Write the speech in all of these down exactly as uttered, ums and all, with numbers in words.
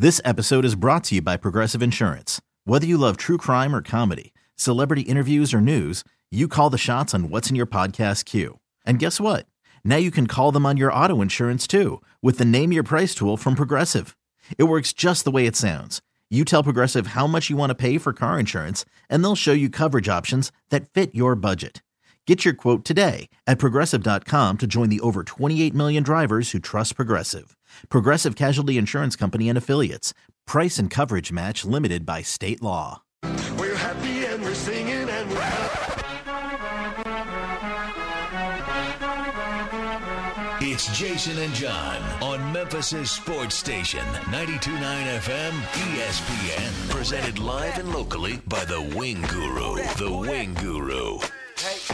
This episode is brought to you by Progressive Insurance. Whether you love true crime or comedy, celebrity interviews or news, you call the shots on what's in your podcast queue. And guess what? Now you can call them on your auto insurance too with the Name Your Price tool from Progressive. It works just the way it sounds. You tell Progressive how much you want to pay for car insurance, and they'll show you coverage options that fit your budget. Get your quote today at Progressive dot com to join the over twenty-eight million drivers who trust Progressive. Progressive Casualty Insurance Company and Affiliates. Price and coverage match limited by state law. We're happy and we're singing and we're happy. It's Jason and John on Memphis' sports station, ninety-two point nine F M E S P N. Presented live and locally by the Wing Guru. The Wing Guru. Hey.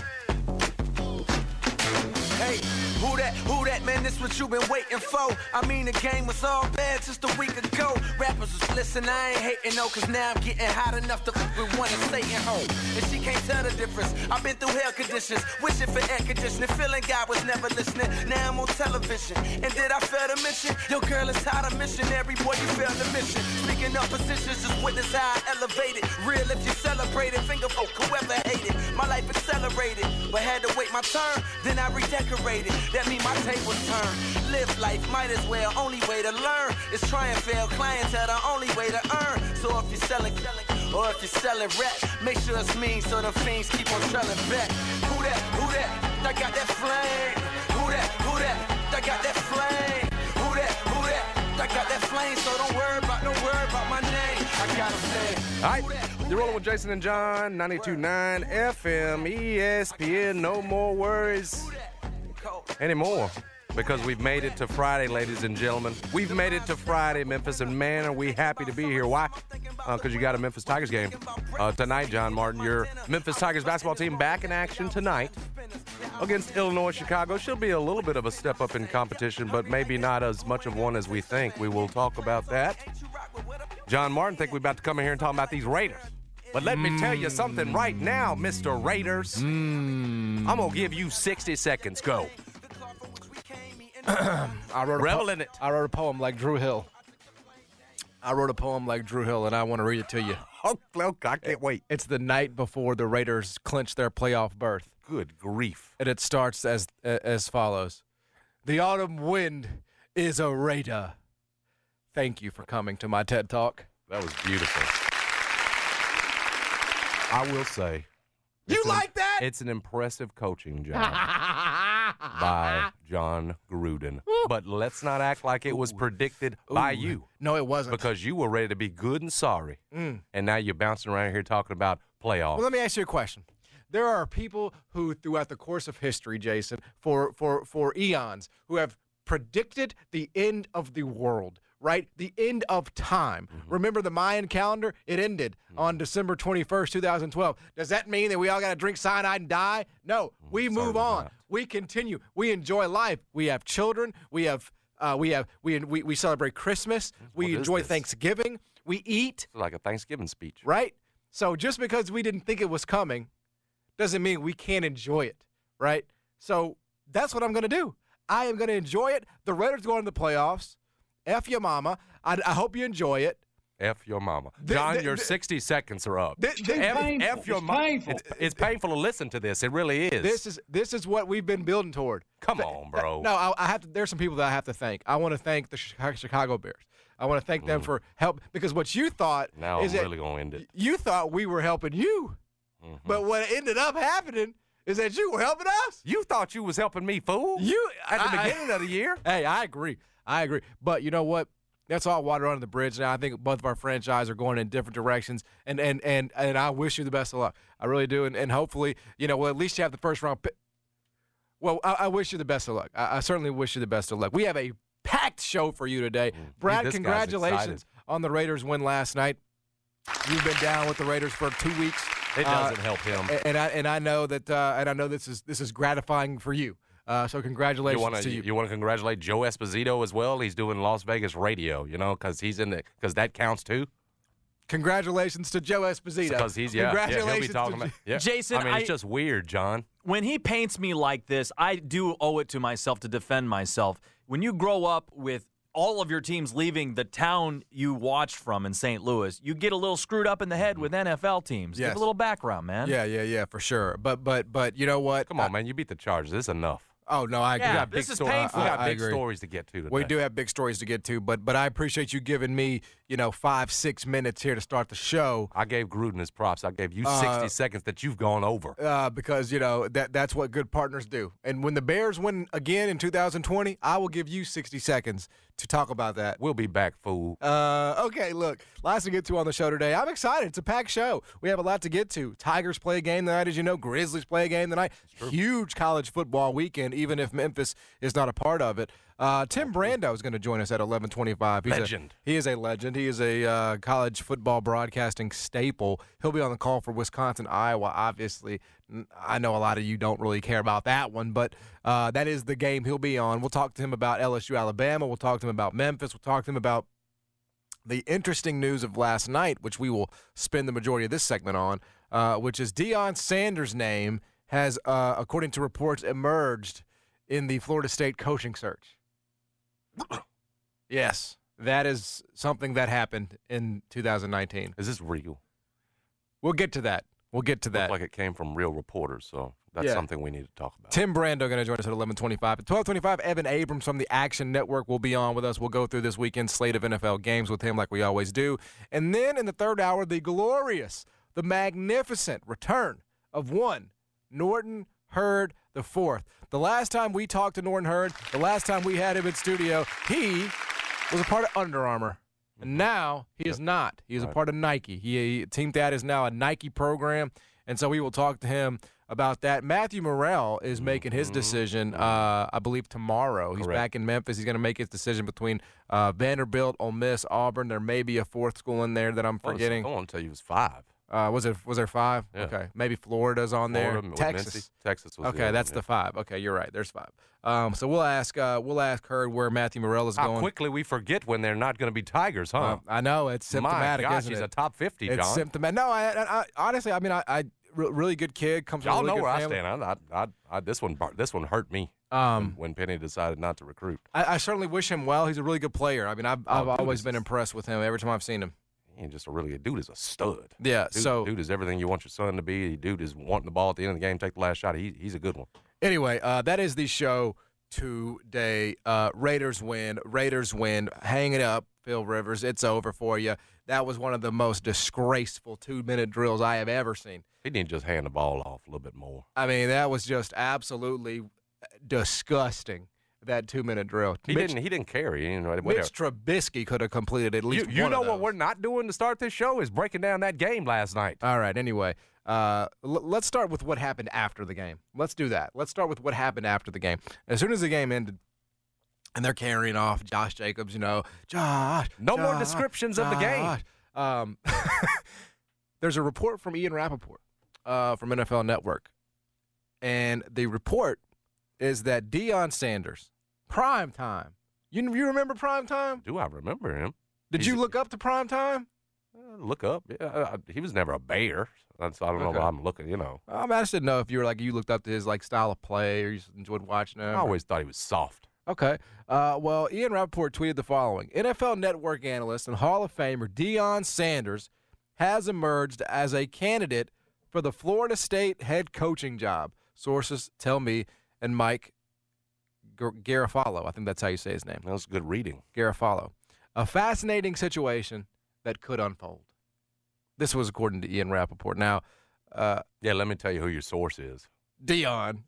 Hey, who that, who that, man, this what you been waiting for. I mean, the game was all bad just a week ago. Rappers was listening, I ain't hating no, cause now I'm getting hot enough to fuck with one and staying home. And she can't tell the difference. I've been through hell conditions, wishing for air conditioning, feeling God was never listening. Now I'm on television, and did I fail to mention? Your girl is tired of missionary, boy, you failed the mission. Speaking of positions, just witness how I elevated. Real if you celebrated, finger folk, whoever hated. My life accelerated, but had to wait my turn, then I redecorated. That mean my tables turn. Live life, might as well. Only way to learn is try and fail. Clientele, the only way to earn. So if you're selling, or if you're selling rap, make sure it's mean so the fiends keep on trailing back. Who that? Who that? I got that flame. Who that? Who that? I got that flame. Who that? Who that? I got that flame. So don't worry about, don't worry about my name. I got a flame. All right, you're rolling with Jason and John, ninety-two point nine F M E S P N. No more worries anymore, because we've made it to Friday, ladies and gentlemen. We've made it to Friday, Memphis, and man, are we happy to be here. Why? Because uh, you got a Memphis Tigers game uh, tonight, John Martin. Your Memphis Tigers basketball team back in action tonight against Illinois Chicago. Should be a little bit of a step up in competition, but maybe not as much of one as we think. We will talk about that. John Martin, think we're about to come in here and talk about these Raiders. But let mm. me tell you something right now, Mister Raiders. Mm. I'm going to give you sixty seconds. Go. I wrote Revel a po- in it. I wrote a poem like Drew Hill. I wrote a poem like Drew Hill, and I want to read it to you. Oh, look, I can't wait. It's the night before the Raiders clinch their playoff berth. Good grief. And it starts as as follows. The autumn wind is a Raider. Thank you for coming to my TED Talk. That was beautiful. I will say. You an, like that? It's an impressive coaching job by John Gruden. But let's not act like it was predicted Ooh. by you. No, it wasn't. Because you were ready to be good and sorry. Mm. And now you're bouncing around here talking about playoffs. Well, let me ask you a question. There are people who, throughout the course of history, Jason, for, for, for eons, who have predicted the end of the world. Right? The end of time. Mm-hmm. Remember the Mayan calendar? It ended mm-hmm. on December twenty-first, twenty twelve. Does that mean that we all got to drink cyanide and die? No. Mm-hmm. We move Certainly on. Not. We continue. We enjoy life. We have children. We have uh, we have we we, we celebrate Christmas. What we enjoy this? Thanksgiving. We eat. It's like a Thanksgiving speech. Right? So just because we didn't think it was coming doesn't mean we can't enjoy it. Right? So that's what I'm going to do. I am going to enjoy it. The Raiders going to the playoffs. F your mama. I, I hope you enjoy it. F your mama. John, the, the, your the, sixty seconds are up. The, F, F your mama. It's, it's painful to listen to this. It really is. This is this is what we've been building toward. Come on, bro. No, I, I have to. There's some people that I have to thank. I want to thank the Chicago Bears. I want to thank them mm. for help, because what you thought now is I'm that really gonna end it. You thought we were helping you, mm-hmm. but what ended up happening is that you were helping us. You thought you was helping me, fool. You at the I, beginning of the year. Hey, I agree. I agree. But you know what? That's all water under the bridge now. I think both of our franchises are going in different directions, and and and, and I wish you the best of luck. I really do, and, and hopefully, you know, well, at least you have the first round pick. Well, I, I wish you the best of luck. I, I certainly wish you the best of luck. We have a packed show for you today. Mm. Brad, Dude, congratulations on the Raiders win last night. You've been down with the Raiders for two weeks. It doesn't uh, help him, and, and I and I know that, uh, and I know this is this is gratifying for you. Uh, so congratulations you wanna, to you. You want to congratulate Joe Esposito as well? He's doing Las Vegas radio, you know, because he's in the because that counts too. Congratulations to Joe Esposito. Because he's yeah, Congratulations yeah, he'll be talking to about, yeah. Jason. I mean, I, it's just weird, John. When he paints me like this, I do owe it to myself to defend myself. When you grow up with all of your teams leaving the town you watched from in Saint Louis, you get a little screwed up in the head with N F L teams. Yes. Give a little background, man. Yeah, yeah, yeah, for sure. But but but you know what? Come on, man. You beat the Chargers. This is enough. Oh no, I agree. Yeah, We got this big is sto- painful. I- We got I big agree. stories to get to today. We do have big stories to get to, but but I appreciate you giving me, you know, five, six minutes here to start the show. I gave Gruden his props. I gave you Uh, sixty seconds that you've gone over. Uh, because you know that that's what good partners do. And when the Bears win again in two thousand twenty, I will give you sixty seconds to talk about that. We'll be back, fool. Uh, okay, look, lots to get to on the show today. I'm excited. It's a packed show. We have a lot to get to. Tigers play a game tonight, as you know. Grizzlies play a game tonight. Huge college football weekend, even if Memphis is not a part of it. Uh, Tim Brando is going to join us at eleven twenty-five. He's Legend. A, he is a legend. He is a uh, college football broadcasting staple. He'll be on the call for Wisconsin, Iowa, obviously. I know a lot of you don't really care about that one, but uh, that is the game he'll be on. We'll talk to him about L S U, Alabama. We'll talk to him about Memphis. We'll talk to him about the interesting news of last night, which we will spend the majority of this segment on, uh, which is Deion Sanders' name has, uh, according to reports, emerged in the Florida State coaching search. Yes, that is something that happened in two thousand nineteen. Is this real? We'll get to that. We'll get to that. Looked like it came from real reporters, so that's Yeah. something we need to talk about. Tim Brando going to join us at eleven twenty-five. At twelve twenty-five, Evan Abrams from the Action Network will be on with us. We'll go through this weekend's slate of N F L games with him like we always do. And then in the third hour, the glorious, the magnificent return of one Norton Hurd the fourth. The last time we talked to Norton Hurd, the last time we had him in studio, he was a part of Under Armour. And now he is not. He is a Right. part of Nike. He, he Team Thad is now a Nike program, and so we will talk to him about that. Matthew Morrell is making his decision, uh, I believe, tomorrow. He's Correct. back in Memphis. He's going to make his decision between uh, Vanderbilt, Ole Miss, Auburn. There may be a fourth school in there that I'm I was- forgetting. I want to tell you it was five. Uh, was it was there five? Yeah. Okay, maybe Florida's on Florida, there. with Texas. Mincy. Texas was the Okay, other that's one, the five. Okay, you're right. There's five. Um, so we'll ask uh, we'll ask her where Matthew Morrell is yeah. How going. quickly we forget when they're not going to be Tigers, huh? Uh, I know it's symptomatic, My gosh, isn't he's it? a top fifty, It's John. symptomatic. No, I, I, I honestly, I mean, I, I re- really good kid comes Y'all from a know really where good I family. stand. I, I, I, I, this one, bar- this one hurt me Um, when, when Penny decided not to recruit. I, I certainly wish him well. He's a really good player. I mean, I've, I've dude, always this been is- impressed with him every time I've seen him. He ain't just a really good dude. Is a stud. Yeah. Dude, so dude is everything you want your son to be. Dude is wanting the ball at the end of the game, take the last shot. He, he's a good one. anyway, uh, that is the show today. Uh, Raiders win. Raiders win. Hang it up, Phil Rivers. It's over for you. That was one of the most disgraceful two-minute drills I have ever seen. He didn't just hand the ball off a little bit more. I mean, that was just absolutely disgusting. That two-minute drill. He Mitch, didn't. He didn't carry. You know, whatever. Mitch Trubisky could have completed at You, least you one know of what those. we're not doing to start this show is breaking down that game last night. All right. Anyway, uh, l- let's start with what happened after the game. Let's do that. Let's start with what happened after the game. As soon as the game ended, and they're carrying off Josh Jacobs, you know, Josh. No more Josh, descriptions of the game. Josh. Um, there's a report from Ian Rappaport uh, from N F L Network, and the report is that Deion Sanders, prime time. You you remember prime time? Do I remember him? Did He's- you look up to prime time? Uh, look up. Yeah, uh, he was never a Bear. That's, I don't know Okay. why I'm looking. You know, I, mean, I just didn't know if you were like you looked up to his like style of play or you just enjoyed watching him. I always thought he was soft. Okay. Uh, well, Ian Rappaport tweeted the following. N F L Network analyst and Hall of Famer Deion Sanders has emerged as a candidate for the Florida State head coaching job. Sources tell me, and Mike Gar- Garafalo, I think that's how you say his name, That was good reading. Garafalo. A fascinating situation that could unfold. This was according to Ian Rappaport. Now, uh, Yeah, let me tell you who your source is. Dion.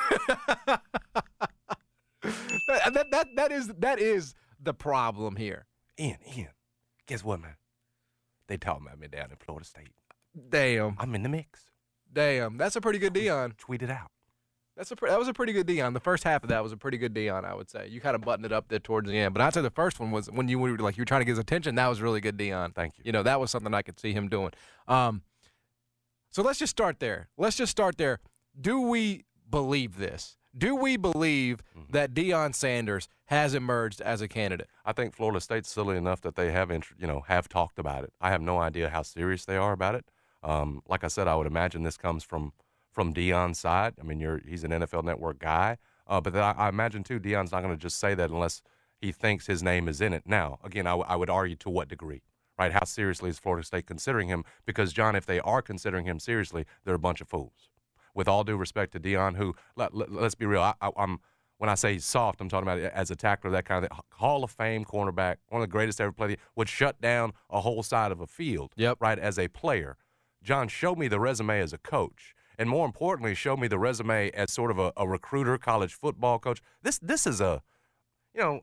that, that, that, that is that is the problem here. Ian, Ian, guess what, man? They talking about me down in Florida State. Damn, I'm in the mix. damn. That's a pretty good Dion. Tweet it out. That's a pre- that was a pretty good Dion. The first half of that was a pretty good Dion, I would say. You kind of buttoned it up there towards the end, but I'd say the first one was when you were like you were trying to get his attention. That was really good Dion. Thank you. You know, that was something I could see him doing. Um, so let's just start there. Let's just start there. Do we believe this? Do we believe Mm-hmm. that Deion Sanders has emerged as a candidate? I think Florida State's silly enough that they have, int- you know, have talked about it. I have no idea how serious they are about it. Um, like I said, I would imagine this comes from from Deion's side. I mean, you're he's an N F L Network guy, uh, but then I, I imagine too, Deion's not going to just say that unless he thinks his name is in it. Now, again, I, w- I would argue to what degree, right? How seriously is Florida State considering him? Because, John, if they are considering him seriously, they're a bunch of fools. With all due respect to Deion, who, let, let, let's be real, I, I, I'm when I say he's soft, I'm talking about it as a tackler, that kind of thing. Hall of Fame cornerback, one of the greatest ever played, would shut down a whole side of a field, Yep. right, as a player. John, show me the resume as a coach. And more importantly, show me the resume as sort of a, a recruiter, college football coach. This this is a, you know,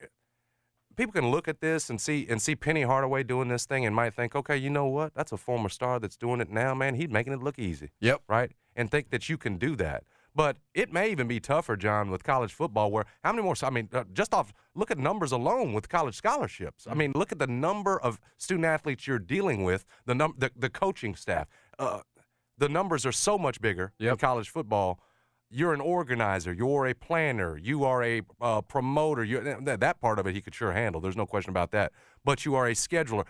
people can look at this and see and see Penny Hardaway doing this thing and might think, okay, you know what? That's a former star that's doing it now, man. He's making it look easy. Yep. Right? And think that you can do that. But it may even be tougher, John, with college football where how many more – I mean, uh, just off – look at numbers alone with college scholarships. I mean, look at the number of student-athletes you're dealing with, the num- the, the coaching staff. Uh, the numbers are so much bigger Yep. in college football. You're an organizer. You're a planner. You are a uh, promoter. You that, that part of it he could sure handle. There's no question about that. But you are a scheduler.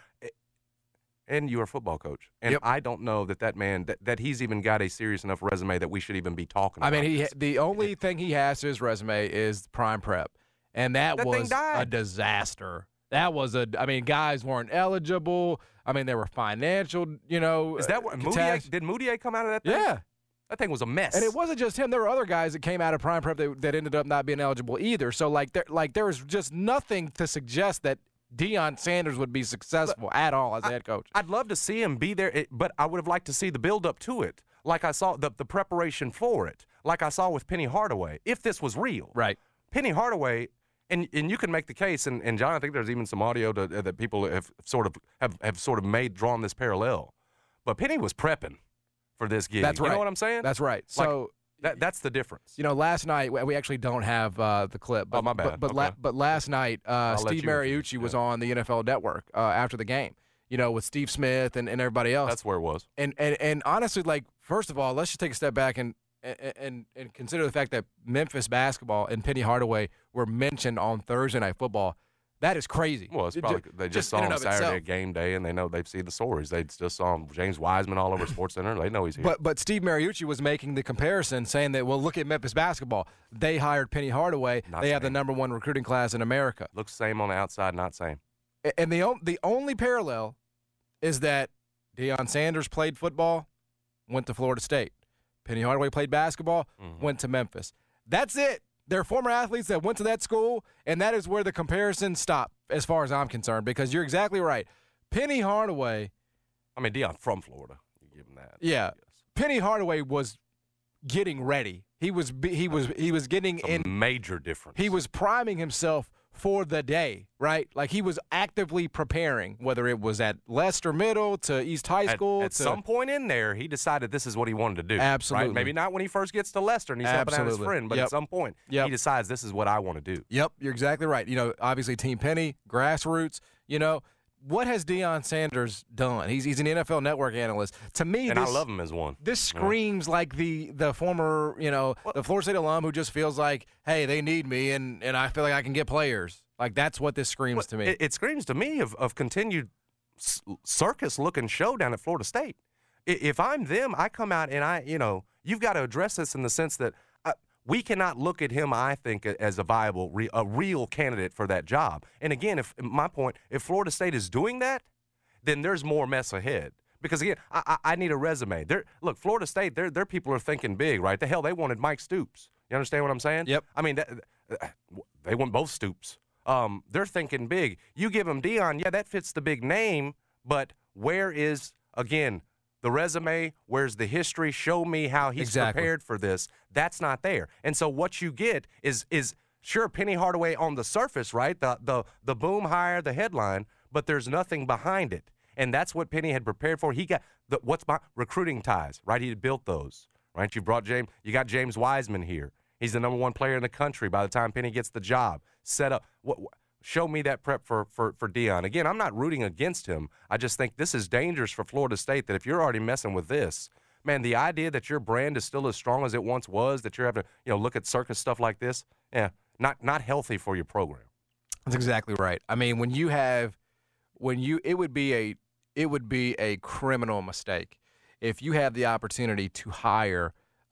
And you're a football coach. And Yep. I don't know that that man, that, that he's even got a serious enough resume that we should even be talking I about mean, he this. the only thing he has to his resume is prime prep, and that, That thing was died. a disaster. That was a. I mean, guys weren't eligible. I mean, there were financial, you know. Is that what, uh, Moutier, catast- did Moutier come out of that thing? Yeah. That thing was a mess. And it wasn't just him. There were other guys that came out of prime prep that, that ended up not being eligible either. So like there like there was just nothing to suggest that Deion Sanders would be successful But at all as a I- head coach. I'd love to see him be there, it- but I would have liked to see the build-up to it, like I saw the, the preparation for it, like I saw with Penny Hardaway, if this was real. Right. Penny Hardaway, and and you can make the case, and, and John, I think there's even some audio to, that people have sort of have, have sort of made, drawn this parallel. But Penny was prepping for this gig. That's You right. know what I'm saying? That's right. Like, So that that's the difference. you know, last night we we actually don't have uh, the clip. But, Oh, my bad. But but, la- Okay. but last night, uh, let Steve you review. Mariucci was Yeah. on the N F L Network uh, after the game. You know, with Steve Smith and, and everybody else. That's where it was. And, and and honestly, like, first of all, let's just take a step back and and and consider the fact that Memphis basketball and Penny Hardaway were mentioned on Thursday Night Football. That is crazy. Well, it's It probably ju- they just, in saw and him of Saturday itself. at game day, and they know they've seen the stories. They just saw him, James Wiseman all over SportsCenter. They know he's here. But but Steve Mariucci was making the comparison, saying that, well, look at Memphis basketball. They hired Penny Hardaway. Not they have the same. number one recruiting class in America. Looks same on the outside, not same. A- And the on- the only parallel is that Deion Sanders played football, went to Florida State. Penny Hardaway played basketball, Mm-hmm. went to Memphis. That's it. They're former athletes that went to that school, and that is where the comparisons stop, as far as I'm concerned, because you're exactly right. Penny Hardaway, I mean, Deion from Florida. You give him that. yeah, Yes. Penny Hardaway was getting ready. He was be- he was he was getting It's a in. major difference. He was priming himself for the day, right? Like he was actively preparing, whether it was at Leicester Middle to East High At, School. at to, some point in there, he decided this is what he wanted to do. Absolutely. Right? Maybe not when he first gets to Leicester and he's helping out his Absolutely. friend, but Yep. at some point, Yep. he decides this is what I want to do. Yep, you're exactly right. You know, obviously Team Penny, grassroots. You know, what has Deion Sanders done? He's he's an N F L Network analyst. To me, And this, I love him as one. This screams like the the former, you know, the Florida State alum who just feels like, hey, they need me, and and I feel like I can get players. Like that's what this screams to me. It, it screams to me of, of continued s- circus-looking show down at Florida State. I- If I'm them, I come out and I, you know, you've got to address this in the sense that uh, we cannot look at him, I think, as a viable, re- a real candidate for that job. And again, if my point, if Florida State is doing that, then there's more mess ahead. Because again, I, I, I need a resume. They're, look, Florida State, their their people are thinking big, right? The hell, they wanted Mike Stoops. You understand what I'm saying? Yep. I mean, that, they want both Stoops. Um, they're thinking big. You give them Deion, yeah, that fits the big name, but where is, again, the resume? Where's the history? Show me how he's Exactly. prepared for this. That's not there. And so what you get is, is sure, Penny Hardaway on the surface, right? The, the, the boom hire, the headline, but there's nothing behind it. And that's what Penny had prepared for. He got the, what's my recruiting ties, right? He had built those, right? You brought James, you got James Wiseman here. He's the number one player in the country by the time Penny gets the job. Set up. What, what, show me that prep for, for, for Deion. Again, I'm not rooting against him. I just think this is dangerous for Florida State, that if you're already messing with this, man, the idea that your brand is still as strong as it once was, that you're having to, you know, look at circus stuff like this, yeah, not not healthy for your program. That's exactly right. I mean, when you have, when you, it would be a, it would be a criminal mistake if you have the opportunity to hire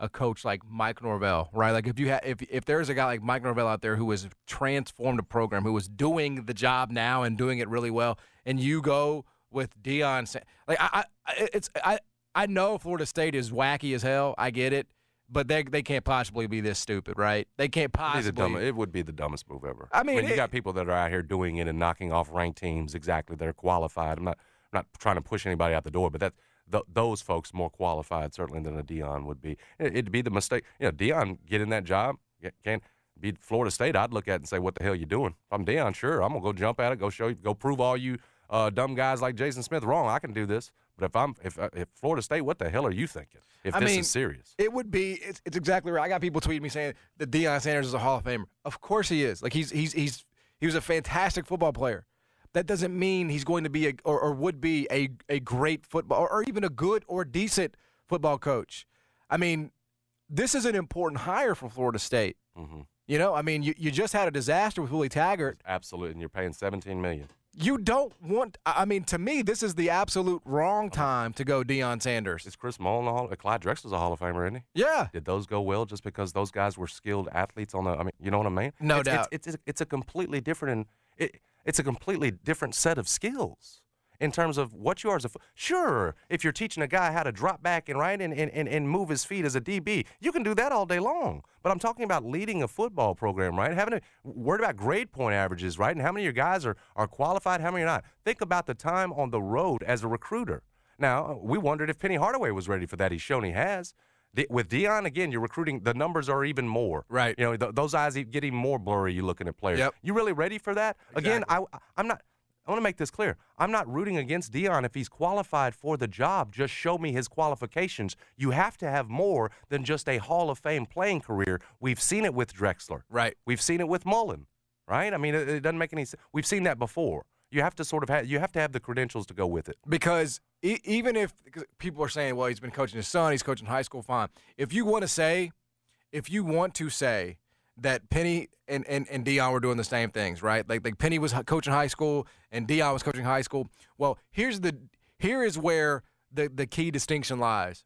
a coach like Mike Norvell, right? Like if you ha- if if there's a guy like Mike Norvell out there who has transformed a program, who is doing the job now and doing it really well, and you go with Deion, Sa- like I, I it's I I know Florida State is wacky as hell. I get it. But they they can't possibly be this stupid, right? They can't It'd be the dumb- possibly. it would be the dumbest move ever. I mean, you it- got people that are out here doing it and knocking off ranked teams exactly that are qualified. I'm not I'm not trying to push anybody out the door, but that th- those folks more qualified certainly than a Deion would be. It, it'd be the mistake. You know, Deion getting that job can't be Florida State. I'd look at it and say, "What the hell you doing?" If I'm Deion, sure, I'm gonna go jump at it, go show you, go prove all you uh, dumb guys like Jason Smith wrong. I can do this. But if I'm if if Florida State, what the hell are you thinking? If I this mean, is serious, It would be. It's, it's exactly right. I got people tweeting me saying that Deion Sanders is a Hall of Famer. Of course he is. Like he's he's he's he was a fantastic football player. That doesn't mean he's going to be a or, or would be a a great football or, or even a good or decent football coach. I mean, this is an important hire for Florida State. mm-hmm. You know, I mean, you, you just had a disaster with Willie Taggart. Absolutely, and you're paying seventeen million dollars. You don't want – I mean, to me, this is the absolute wrong time to go Deion Sanders. Is Chris Mullen a Hall? Clyde Drexler's a Hall of Famer, isn't he? Yeah. Did those go well just because those guys were skilled athletes on the? I mean, you know what I mean? No it's, doubt. It's, it's it's a completely different. It, it's a completely different set of skills in terms of what you are as a. Sure, if you're teaching a guy how to drop back and right and, and, and, and move his feet as a D B, you can do that all day long. But I'm talking about leading a football program, right? Having a worried about grade point averages, right? And how many of your guys are are qualified, how many are not? Think about the time on the road as a recruiter. Now, we wondered if Penny Hardaway was ready for that. He's shown he has. De- with Deion, again, you're recruiting. The numbers are even more. Right. You know, th- those eyes get even more blurry. You looking at players. Yep. You really ready for that? Again, I, I'm not. I want to make this clear. I'm not rooting against Deion if he's qualified for the job. Just show me his qualifications. You have to have more than just a Hall of Fame playing career. We've seen it with Drexler. Right. We've seen it with Mullen. Right. I mean, it, it doesn't make any sense. We've seen that before. You have to sort of have. You have to have the credentials to go with it. Because e- even if because people are saying, well, he's been coaching his son, he's coaching high school, fine. If you want to say, if you want to say that Penny and, and, and Deion were doing the same things, right? Like like Penny was coaching high school and Deion was coaching high school. Well, here's the here is where the, the key distinction lies.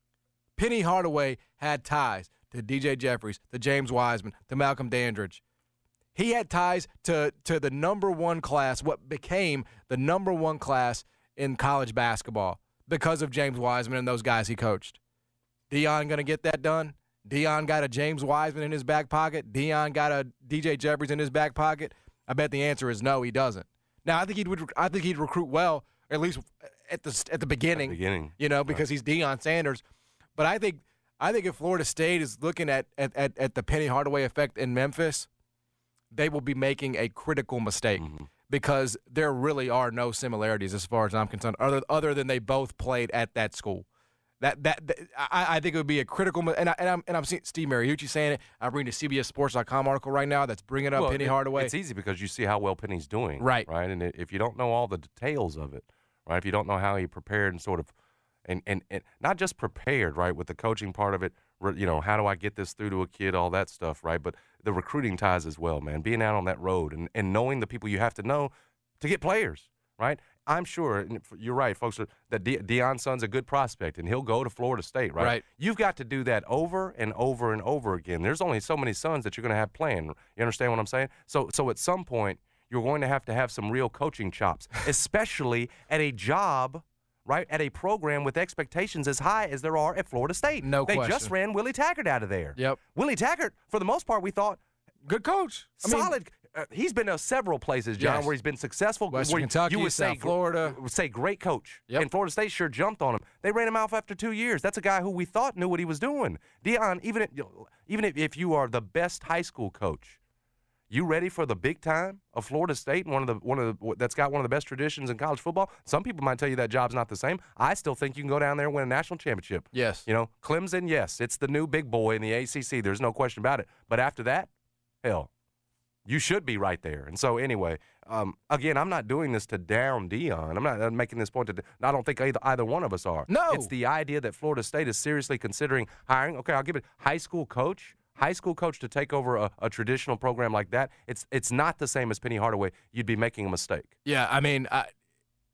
Penny Hardaway had ties to D J Jeffries, to James Wiseman, to Malcolm Dandridge. He had ties to to the number one class, what became the number one class in college basketball because of James Wiseman and those guys he coached. Deion going to get that done? Deion got a James Wiseman in his back pocket? Deion got a D J Jeffries in his back pocket? I bet the answer is no, he doesn't. Now, I think he'd I think he'd recruit well, at least at the at the beginning. At the beginning. You know, because he's Deion Sanders. But I think I think if Florida State is looking at at, at, at the Penny Hardaway effect in Memphis, they will be making a critical mistake mm-hmm. because there really are no similarities as far as I'm concerned, other other than they both played at that school. That that, that I, I think it would be a critical, and I, and I'm and I'm seeing Steve Mariucci saying it. I'm reading a C B S Sports dot com article right now that's bringing up well, Penny it, Hardaway. It's easy because you see how well Penny's doing, right? Right, and if you don't know all the details of it, right, if you don't know how he prepared and sort of, and and, and not just prepared, right, with the coaching part of it, you know, how do I get this through to a kid, all that stuff, right, but the recruiting ties as well, man, being out on that road and, and knowing the people you have to know to get players, right. I'm sure, and you're right, folks, that De- Deion's son's a good prospect, and he'll go to Florida State, right? Right. You've got to do that over and over and over again. There's only so many sons that you're going to have playing. You understand what I'm saying? So, so at some point, you're going to have to have some real coaching chops, especially at a job, right, at a program with expectations as high as there are at Florida State. No they question. They just ran Willie Taggart out of there. Yep. Willie Taggart, for the most part, we thought, good coach. I mean, solid. Uh, he's been to several places, John, yes. where he's been successful. Western where Kentucky, you would South say, Florida. Would say great coach. Yep. And Florida State sure jumped on him. They ran him off after two years. That's a guy who we thought knew what he was doing. Deion, even if, even if, if you are the best high school coach, you ready for the big time of Florida State, one of the one of the that's got one of the best traditions in college football? Some people might tell you that job's not the same. I still think you can go down there and win a national championship. Yes. You know, Clemson, yes, it's the new big boy in the A C C. There's no question about it. But after that, hell, you should be right there. And so anyway, um, again, I'm not doing this to down Deion. I'm not I'm making this point to – I don't think either, either one of us are. No. It's the idea that Florida State is seriously considering hiring – okay, I'll give it high school coach. High school coach to take over a, a traditional program like that, it's it's not the same as Penny Hardaway. You'd be making a mistake. Yeah, I mean, I,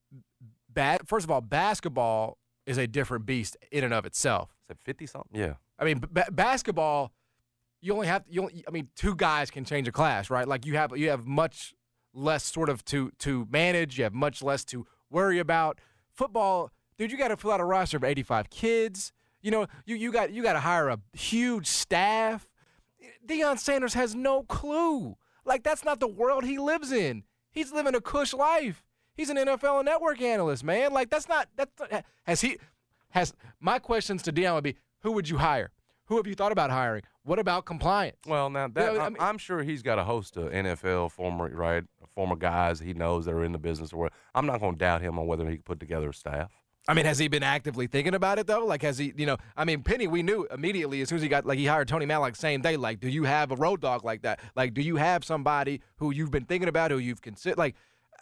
bad. First of all, basketball is a different beast in and of itself. Is it fifty-something? Yeah. I mean, b- basketball, you only have you. Only, I mean, two guys can change a class, right? Like you have you have much less sort of to to manage. You have much less to worry about. Football, dude, you got to fill out a roster of eighty-five kids. You know, you you got you got to hire a huge staff. Deion Sanders has no clue. Like that's not the world he lives in. He's living a cush life. He's an N F L network analyst, man. Like that's not that's not, has he has my questions to Deion would be, who would you hire? Who have you thought about hiring? What about compliance? Well, now that You know, I I'm, mean- I'm sure he's got a host of N F L former right former guys he knows that are in the business. Or what. I'm not going to doubt him on whether he can put together a staff. I mean, has he been actively thinking about it though? Like, has he, you know, I mean, Penny, we knew immediately as soon as he got, like, he hired Tony Malak same day. Like, do you have a road dog like that? Like, do you have somebody who you've been thinking about, who you've considered? Like,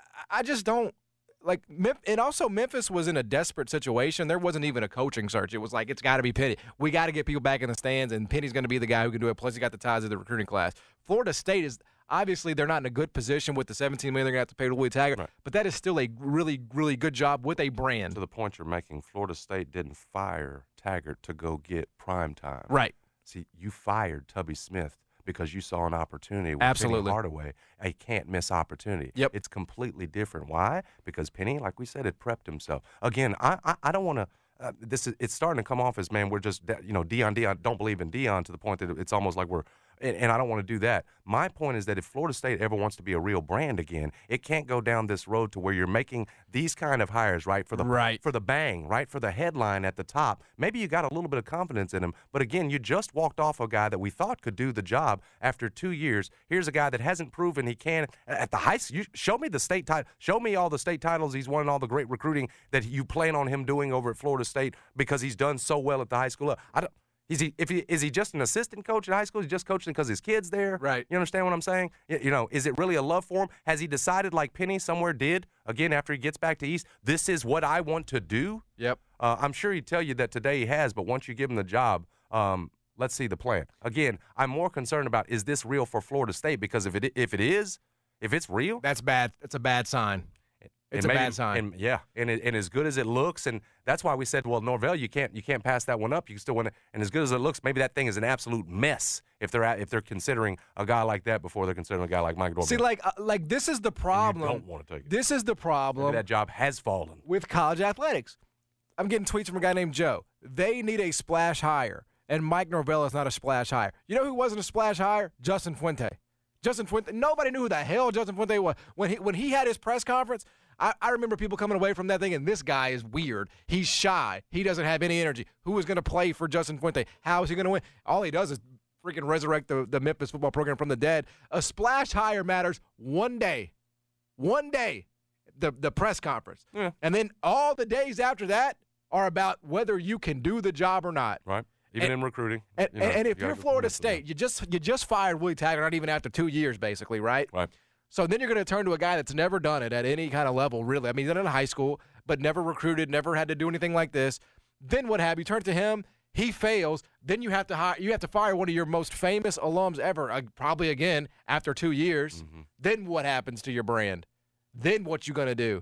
I just don't. Like, and also Memphis was in a desperate situation. There wasn't even a coaching search. It was like, it's got to be Penny. We got to get people back in the stands, and Penny's going to be the guy who can do it. Plus, he got the ties of the recruiting class. Florida State is obviously they're not in a good position with the seventeen million dollars they're going to have to pay to Willie Taggart, Right. but that is still a really, really good job with a brand. To the point you're making, Florida State didn't fire Taggart to go get prime time. Right. See, you fired Tubby Smith because you saw an opportunity with Absolutely. Penny Hardaway, a can't-miss opportunity. Yep. It's completely different. Why? Because Penny, like we said, had prepped himself. Again, I I, I don't want to uh, – this is it's starting to come off as, man, we're just, you know, Deion, Deion, don't believe in Deion to the point that it's almost like we're – and, and I don't want to do that. My point is that if Florida State ever wants to be a real brand again, it can't go down this road to where you're making these kind of hires, right, for the Right. for the bang, right, for the headline at the top. Maybe you got a little bit of confidence in him, but again, you just walked off a guy that we thought could do the job after two years. Here's a guy that hasn't proven he can at the high school. Show me the state title. Show me all the state titles he's won and all the great recruiting that you plan on him doing over at Florida State because he's done so well at the high school level. I don't. Is he if he is he just an assistant coach at high school? He's just coaching because his kid's there. Right. You understand what I'm saying? You, you know, is it really a love for him? Has he decided, like Penny somewhere did again after he gets back to East? This is what I want to do. Yep. Uh, I'm sure he'd tell you that today he has, but once you give him the job, um, let's see the plan. Again, I'm more concerned about is this real for Florida State? Because if it if it is, if it's real, That's bad. That's a bad sign. It's and a maybe- bad sign. And, yeah, and it, and as good as it looks, and that's why we said, well, Norvell, you can't you can't pass that one up. You can still win it. And as good as it looks, maybe that thing is an absolute mess if they're at, if they're considering a guy like that before they're considering a guy like Mike Norvell. See, like, uh, like this is the problem. don't wanna take it. This is the Maybe problem that job has fallen. with college athletics. I'm getting tweets from a guy named Joe. They need a splash hire, and Mike Norvell is not a splash hire. You know who wasn't a splash hire? Justin Fuente. Justin Fuente. Nobody knew who the hell Justin Fuente was when he when he had his press conference. I, I remember people coming away from that thing, and this guy is weird. He's shy. He doesn't have any energy. Who is going to play for Justin Fuente? How is he going to win? All he does is freaking resurrect the, the Memphis football program from the dead. A splash hire matters one day. One day. The, the press conference. Yeah. And then all the days after that are about whether you can do the job or not. Right. Even And- in recruiting. And, you know, and if you you're gotta Florida commit to that. State, you just you just fired Willie Taggart, not even after two years, basically, right? Right. So then you're going to turn to a guy that's never done it at any kind of level, really. I mean, he's done it in high school, but never recruited, never had to do anything like this. Then what have you? Turn to him. He fails. Then you have to hire. You have to fire one of your most famous alums ever, uh, probably again after two years. Mm-hmm. Then what happens to your brand? Then what you going to do?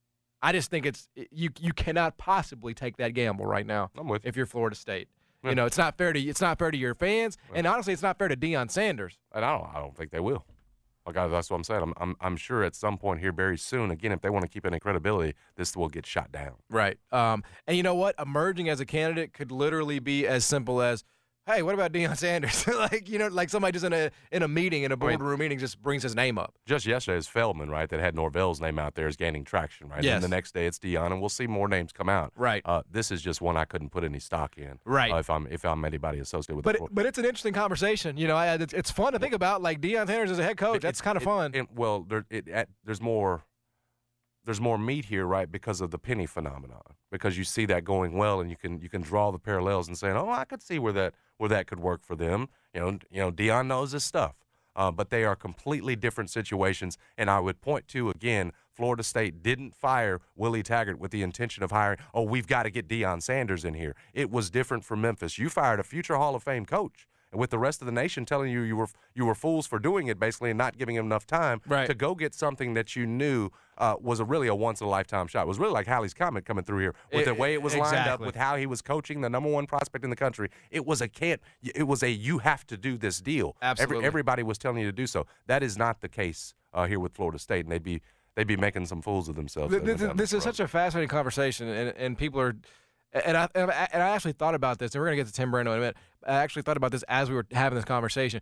I just think it's you. You cannot possibly take that gamble right now. I'm with you. If you're Florida State. Yeah. You know, it's not fair to it's not fair to your fans, and honestly, it's not fair to Deion Sanders. And I don't, I don't think they will. Like I, that's what I'm saying. I'm, I'm, I'm sure at some point here, very soon, again, if they want to keep any credibility, this will get shot down. Right. Um, and you know what? Emerging as a candidate could literally be as simple as, hey, what about Deion Sanders? like, you know, like somebody just in a in a meeting, in a boardroom meeting, just brings his name up. Just yesterday, it's Feldman, right, that had Norvell's name out there is gaining traction, right? Yes. And the next day, it's Deion, and we'll see more names come out. Right. Uh, this is just one I couldn't put any stock in. Right. Uh, if I'm if I'm anybody associated with But the it, but it's an interesting conversation. You know, I, it's, it's fun to think about. Like Deion Sanders as a head coach, It- that's it- kind of it- fun. it- well, there, it, at, there's more. There's more meat here, right, because of the Penny phenomenon. Because you see that going well, and you can you can draw the parallels and say, oh, I could see where that where that could work for them. You know, you know, Deion knows his stuff, uh, but they are completely different situations. And I would point to again, Florida State didn't fire Willie Taggart with the intention of hiring. Oh, we've got to get Deion Sanders in here. It was different for Memphis. You fired a future Hall of Fame coach. with the rest of the nation telling you you were you were fools for doing it, basically, and not giving him enough time Right. to go get something that you knew uh, was a really a once-in-a-lifetime shot. It was really like Halley's Comet coming through here with It- the way it was lined up, exactly. with how he was coaching the number one prospect in the country. It was a can't. It was a you have to do this deal. Absolutely. Every, everybody was telling you to do so. That is not the case uh, here with Florida State, and they'd be they'd be making some fools of themselves. Th- This, this is such a fascinating conversation, and, and people are, and I, and I and I actually thought about this, and we're going to get to Tim Brando in a minute. I actually thought about this as we were having this conversation.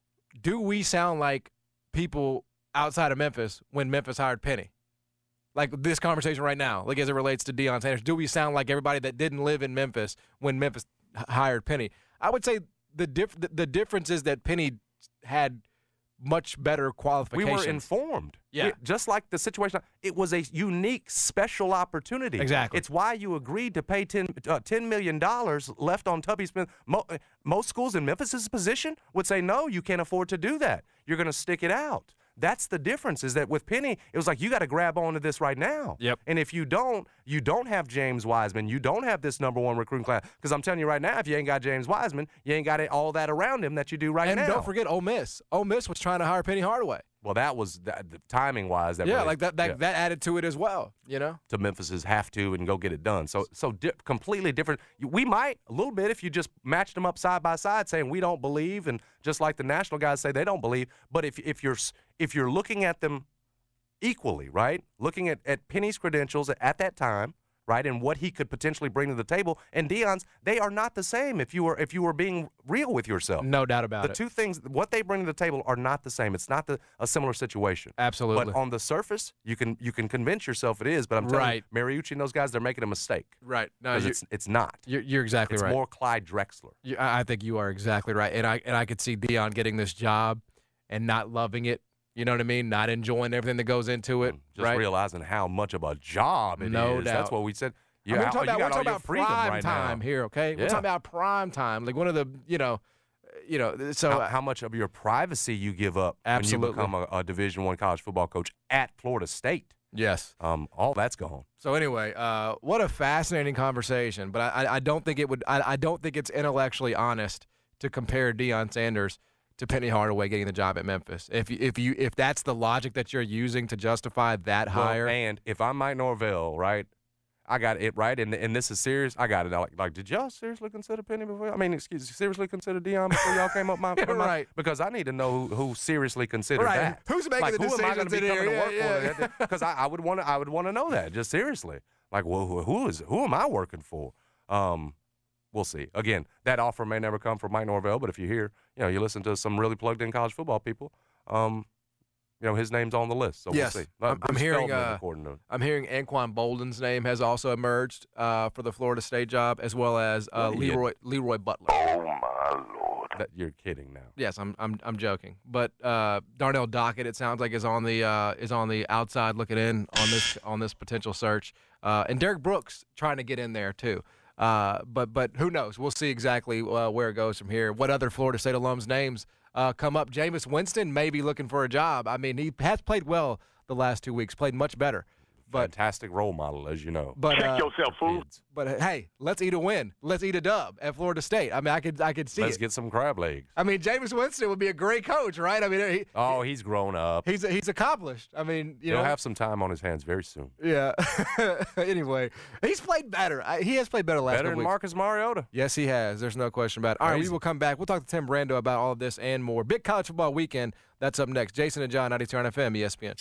Do we sound like people outside of Memphis when Memphis hired Penny? Like this conversation right now, like as it relates to Deion Sanders, do we sound like everybody that didn't live in Memphis when Memphis h- hired Penny? I would say the diff- the, the difference is that Penny had much better We qualifications. were informed. Yeah. We- just like the situation. It was a unique, special opportunity. Exactly. It's why you agreed to pay ten, uh, $10 million dollars left on Tubby Smith. Mo- most schools in Memphis's position would say, no, you can't afford to do that. You're going to stick it out. That's the difference, is that with Penny, it was like, you got to grab onto this right now. Yep. And if you don't, you don't have James Wiseman. You don't have this number one recruiting class. Because I'm telling you right now, if you ain't got James Wiseman, you ain't got it, all that around him that you do right and now. don't forget Ole Miss. Ole Miss was trying to hire Penny Hardaway. Well, that was that, the timing wise. That Yeah, really- like that that, yeah. that added to it as well, you know? to Memphis's have to and go get it done. So so di- completely different. We might a little bit if you just matched them up side by side, saying we don't believe, and just like the national guys say they don't believe. But if if you're s- if you're looking at them equally, right, looking at, at Penny's credentials at that time, right, and what he could potentially bring to the table, and Deion's, they are not the same. If you were if you were being real with yourself, No doubt about the it. two things, what they bring to the table are not the same. It's not the, a similar situation. Absolutely. But on the surface, you can you can convince yourself it is. But I'm telling Right. you, Mariucci and those guys, they're making a mistake. Right. No, 'Cause you, it's it's not. you're, you're exactly It's right. more Clyde Drexler. You- I I think you are exactly right. And I and I could see Deion getting this job and not loving it. You know what I mean? Not enjoying everything that goes into it. Just right? realizing how much of a job it is. No That's doubt. what we said. You, I mean, we're how- talking you about, got we're all talking your about freedom prime right time now. here, okay? We're Yeah. talking about prime time, like one of the, you know, you know. So how, how much of your privacy you give up Absolutely. when you become a, a Division One college football coach at Florida State. yes. Um, all that's gone. So anyway, uh, what a fascinating conversation. But I, I don't think it would. I, I don't think it's intellectually honest to compare Deion Sanders to Penny Hardaway getting the job at Memphis. If you, if you if that's the logic that you're using to justify that Well, hire, and if I'm Mike Norvell, right, I got it right, and and this is serious. I got it. Like, like did y'all seriously consider Penny before? I mean, excuse me, seriously consider Deion before y'all came up my, with my Right. Because I need to know who, who seriously considered Right. that. Who's making like, the who am I decisions be in coming here? to work Yeah, for? Because I, I would want to. I would want to know that. Just seriously, like, well, who, who is who am I working for? Um, we'll see. Again, that offer may never come from Mike Norvell, but if you hear, you know, you listen to some really plugged in college football people, um, you know, his name's on the list. So Yes. we'll see. I'm- Uh, I'm Bruce hearing, Feldman, uh, according to I'm hearing Anquan Bolden's name has also emerged uh, for the Florida State job, as well as uh, What are you- Leroy Leroy Butler. Oh my lord. that. You're kidding now. Yes, I'm I'm I'm joking. But uh, Darnell Dockett, it sounds like, is on the uh, is on the outside looking in on this on this potential search, uh, and Derek Brooks trying to get in there too. Uh, but but who knows? We'll see exactly uh, where it goes from here. What other Florida State alums' names uh, come up? Jameis Winston may be looking for a job. I mean, he has played well the last two weeks, played much better. But Fantastic role model, as you know. but Check uh, yourself, fool. Kids. but uh, hey, let's eat a win. Let's eat a dub at Florida State. I mean, I could I could see Let's it. get some crab legs. I mean, Jameis Winston would be a great coach, right? I mean, he, Oh, he's grown up. he's he's accomplished. I mean, you He'll know, have some time on his hands very soon. yeah. Anyway, he's played better. I, he has played better the last Better couple than weeks. Marcus Mariota. Yes, he has. There's no question about it. All right, we Crazy. will come back. We'll talk to Tim Brando about all of this and more. Big college football weekend. That's up next. Jason and John, ninety-two F M, E S P N.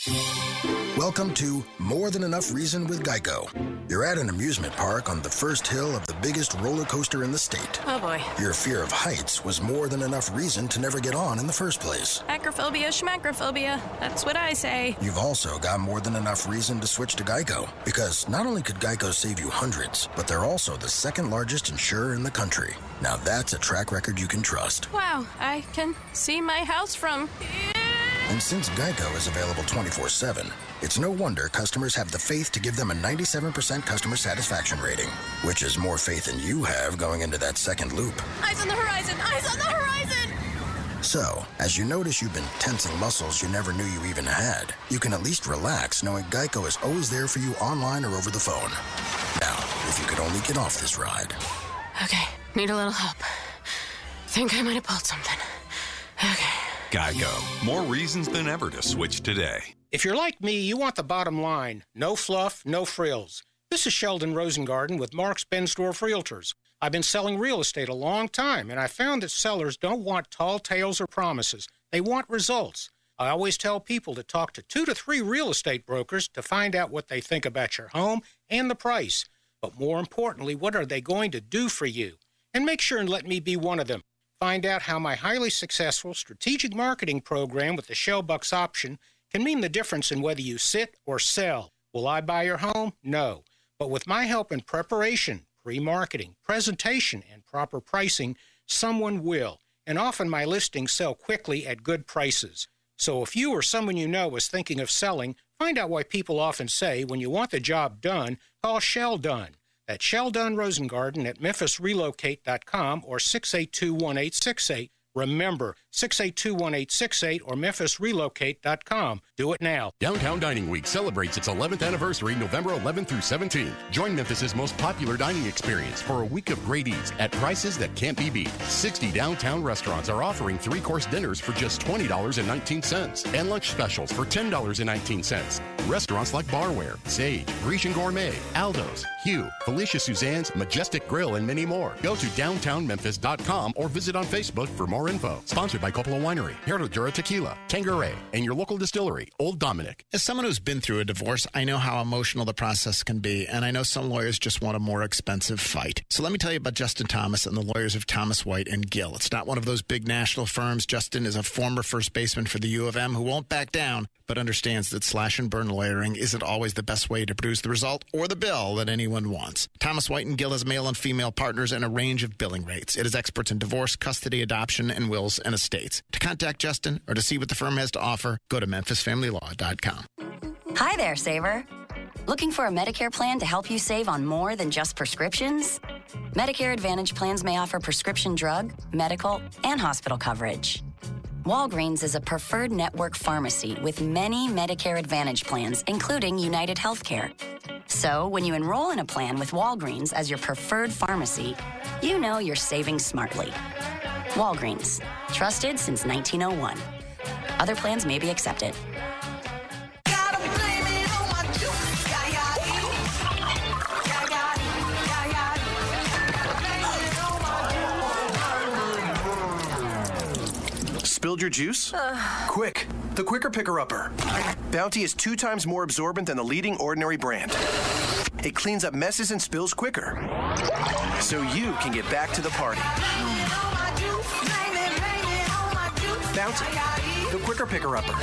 Welcome to More Than Enough Reason with Geico. You're at an amusement park on the first hill of the biggest roller coaster in the state. Oh boy. Your fear of heights was more than enough reason to never get on in the first place. Acrophobia, schmacrophobia. That's what I say. You've also got more than enough reason to switch to Geico. Because not only could Geico save you hundreds, but they're also the second largest insurer in the country. Now that's a track record you can trust. Wow, I can see my house from here. And since Geico is available twenty-four seven, it's no wonder customers have the faith to give them a ninety-seven percent customer satisfaction rating, which is more faith than you have going into that second loop. Eyes on the horizon! Eyes on the horizon! So, as you notice you've been tensing muscles you never knew you even had, you can at least relax knowing Geico is always there for you online or over the phone. Now, if you could only get off this ride. Okay, need a little help. think I might have pulled something. Okay. Geico. More reasons than ever to switch today. If you're like me, you want the bottom line. No fluff, no frills. This is Sheldon Rosengarten with Mark's Bensdorf Realtors. I've been selling real estate a long time, and I found that sellers don't want tall tales or promises. They want results. I always tell people to talk to two to three real estate brokers to find out what they think about your home and the price. But more importantly, what are they going to do for you? And make sure and let me be one of them. Find out how my highly successful strategic marketing program with the Shellbucks option can mean the difference in whether you sit or sell. Will I buy your home? No. But with my help in preparation, pre-marketing, presentation, and proper pricing, someone will. And often my listings sell quickly at good prices. So if you or someone you know is thinking of selling, find out why people often say when you want the job done, call Shell Done. That's Shell Done Rosengarten at memphis relocate dot com or six eight two, one eight six eight. Remember, six eight two, one eight six eight or memphis relocate dot com. Do it now. Downtown Dining Week celebrates its eleventh anniversary November eleventh through seventeenth. Join Memphis's most popular dining experience for a week of great eats at prices that can't be beat. sixty downtown restaurants are offering three-course dinners for just twenty dollars and nineteen cents and lunch specials for ten dollars and nineteen cents. Restaurants like Barware, Sage, Grecian Gourmet, Aldo's, Hugh, Felicia Suzanne's, Majestic Grill, and many more. Go to downtown memphis dot com or visit on Facebook for more info. Sponsored by Coppola Winery, Herradura Tequila, Tanqueray, and your local distillery, Old Dominic. As someone who's been through a divorce, I know how emotional the process can be, and I know some lawyers just want a more expensive fight. So let me tell you about Justin Thomas and the lawyers of Thomas White and Gill. It's not one of those big national firms. Justin is a former first baseman for the U of M who won't back down, but understands that slash and burn lawyering isn't always the best way to produce the result or the bill that anyone wants. Thomas White and Gill has male and female partners and a range of billing rates. It is experts in divorce, custody, adoption, and wills and estates. To contact Justin or to see what the firm has to offer, go to memphis family law dot com. Hi there, Saver. Looking for a Medicare plan to help you save on more than just prescriptions? Medicare Advantage plans may offer prescription drug, medical, and hospital coverage. Walgreens is a preferred network pharmacy with many Medicare Advantage plans, including United Healthcare. So when you enroll in a plan with Walgreens as your preferred pharmacy, you know you're saving smartly. Walgreens, trusted since nineteen oh one. Other plans may be accepted. Spilled your juice? Quick, the Quicker Picker-Upper. Bounty is two times more absorbent than the leading Ordinary brand. It cleans up messes and spills quicker, so you can get back to the party. Bounty, the Quicker Picker-Upper.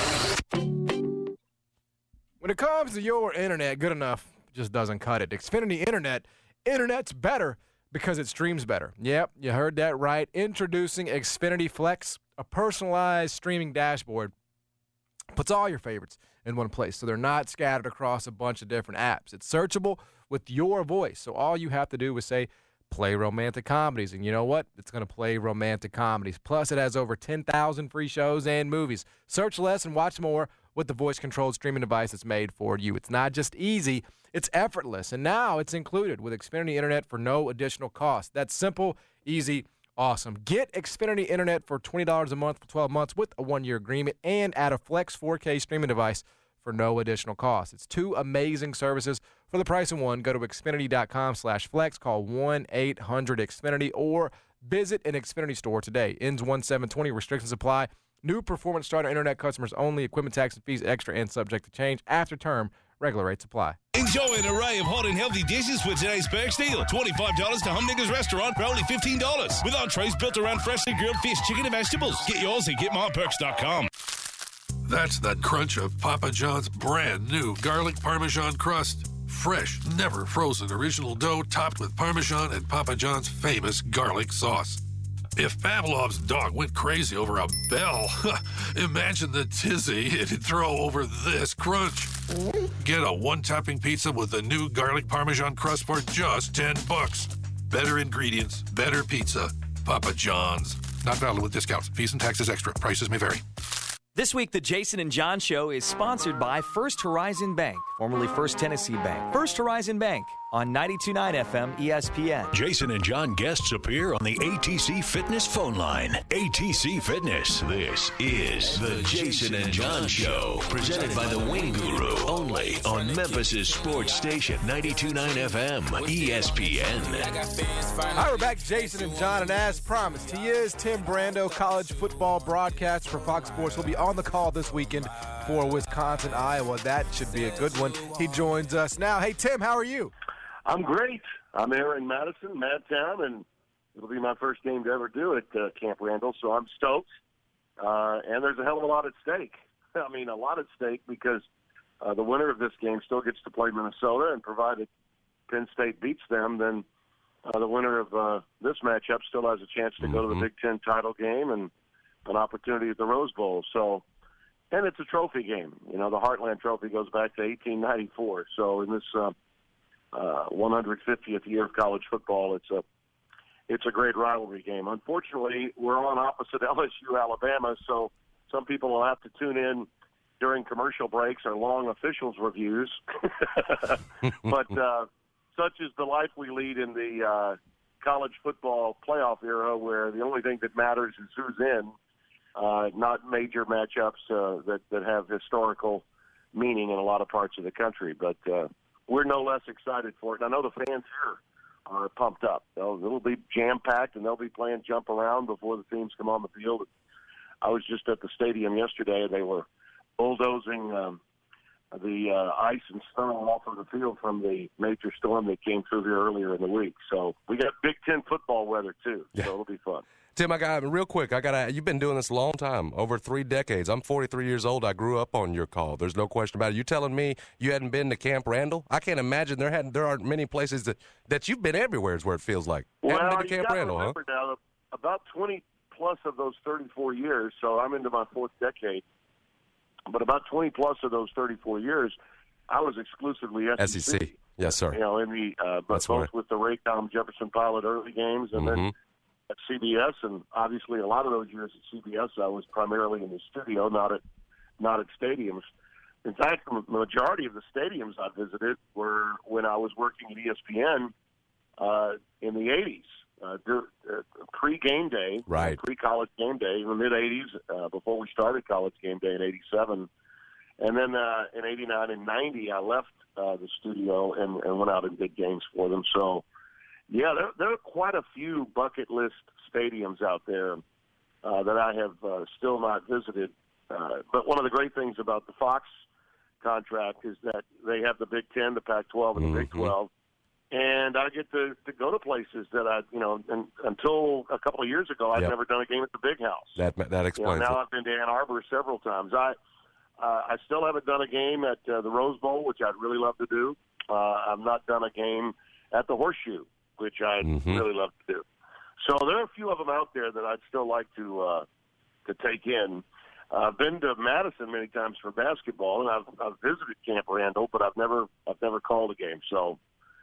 When it comes to your internet, good enough just doesn't cut it. Xfinity Internet, internet's better because it streams better. Yep, you heard that right. Introducing Xfinity Flex, a personalized streaming dashboard. Puts all your favorites in one place, so they're not scattered across a bunch of different apps. It's searchable with your voice, so all you have to do is say, play romantic comedies, and you know what? It's going to play romantic comedies. Plus, it has over ten thousand free shows and movies. Search less and watch more with the voice-controlled streaming device that's made for you. It's not just easy, it's effortless, and now it's included with Xfinity Internet for no additional cost. That's simple, easy, awesome. Get Xfinity Internet for twenty dollars a month for twelve months with a one-year agreement and add a Flex four K streaming device for no additional cost. It's two amazing services for the price of one. Go to Xfinity dot com slash flex, call one eight hundred X Finity, or visit an Xfinity store today. Ends one seven twenty. Restrictions apply. New performance starter internet customers only. Equipment tax and fees extra and subject to change. After term, regular rates apply. Enjoy an array of hot and healthy dishes with today's Perks deal. twenty-five dollars to Humdinger's Restaurant for only fifteen dollars. With entrees built around freshly grilled fish, chicken, and vegetables. Get yours at get my perks dot com. That's that crunch of Papa John's brand new garlic Parmesan crust. Fresh, never frozen original dough topped with Parmesan and Papa John's famous garlic sauce. If Pavlov's dog went crazy over a bell, imagine the tizzy it'd throw over this crunch. Get a one-topping pizza with the new garlic Parmesan crust for just ten bucks. Better ingredients, better pizza. Papa John's. Not valid with discounts. Fees and taxes extra. Prices may vary. This week, the Jason and John Show is sponsored by First Horizon Bank. formerly First Tennessee Bank. First Horizon Bank on ninety-two point nine F M E S P N. Jason and John guests appear on the A T C Fitness phone line. A T C Fitness. This is the Jason and John Show, presented by the Wing Guru, only on Memphis' sports station, ninety-two point nine F M E S P N. All right, we're back, Jason and John, and as promised, he is Tim Brando, college football broadcaster for Fox Sports. He'll be on the call this weekend for Wisconsin, Iowa. That should be a good one. He joins us now. Hey, Tim, how are you? I'm great. I'm here in Madison, Madtown, and it'll be my first game to ever do at uh, Camp Randall, so I'm stoked. Uh, and there's a hell of a lot at stake. I mean, a lot at stake because uh, the winner of this game still gets to play Minnesota, and provided Penn State beats them, then uh, the winner of uh, this matchup still has a chance to mm-hmm. go to the Big Ten title game and an opportunity at the Rose Bowl. So, and it's a trophy game. You know, the Heartland Trophy goes back to eighteen ninety-four. So in this uh, uh, one hundred fiftieth year of college football, it's a it's a great rivalry game. Unfortunately, we're on opposite L S U Alabama, so some people will have to tune in during commercial breaks or long officials reviews. But uh, such is the life we lead in the uh, college football playoff era, where the only thing that matters is who's in. Uh, not major matchups uh, that, that have historical meaning in a lot of parts of the country. But uh, we're no less excited for it. And I know the fans here are pumped up. They'll, it'll be jam-packed, and they'll be playing jump around before the teams come on the field. I was just at the stadium yesterday, and they were bulldozing um, the uh, ice and snow off of the field from the major storm that came through here earlier in the week. So we got Big Ten football weather, too, yeah. So it'll be fun. Tim, I got real quick. I got. You've been doing this a long time, over three decades. I'm forty-three years old. I grew up on your call. There's no question about it. You telling me you hadn't been to Camp Randall? I can't imagine there hadn't. There aren't many places that, that you've been everywhere. Is where it feels like. Well, hadn't been to you Camp gotta Randall, huh? remember now, about twenty plus of those thirty-four years. So I'm into my fourth decade. But about twenty plus of those thirty-four years, I was exclusively S E C. S E C. Yes, sir. You know, in the uh, but That's both right. with the Raycom Jefferson Pilot early games, and mm-hmm. then at C B S, and obviously a lot of those years at C B S, I was primarily in the studio, not at not at stadiums. In fact, the majority of the stadiums I visited were when I was working at E S P N uh, in the eighties, uh, uh, pre-game day, right. pre-college game day, in the mid-eighties, uh, before we started college game day in eighty-seven. And then uh, in eighty-nine and ninety, I left uh, the studio and, and went out and did games for them. So, yeah, there, there are quite a few bucket list stadiums out there uh, that I have uh, still not visited. Uh, but one of the great things about the Fox contract is that they have the Big Ten, the Pac twelve, and the mm-hmm. Big twelve. And I get to, to go to places that I, you know, and, until a couple of years ago, I'd yep. never done a game at the Big House. That that explains you know, now it. I've been to Ann Arbor several times. I uh, I still haven't done a game at uh, the Rose Bowl, which I'd really love to do. Uh, I've not done a game at the Horseshoe, which I'd mm-hmm. really love to do. So there are a few of them out there that I'd still like to uh, to take in. Uh, I've been to Madison many times for basketball, and I've, I've visited Camp Randall, but I've never I've never called a game. So,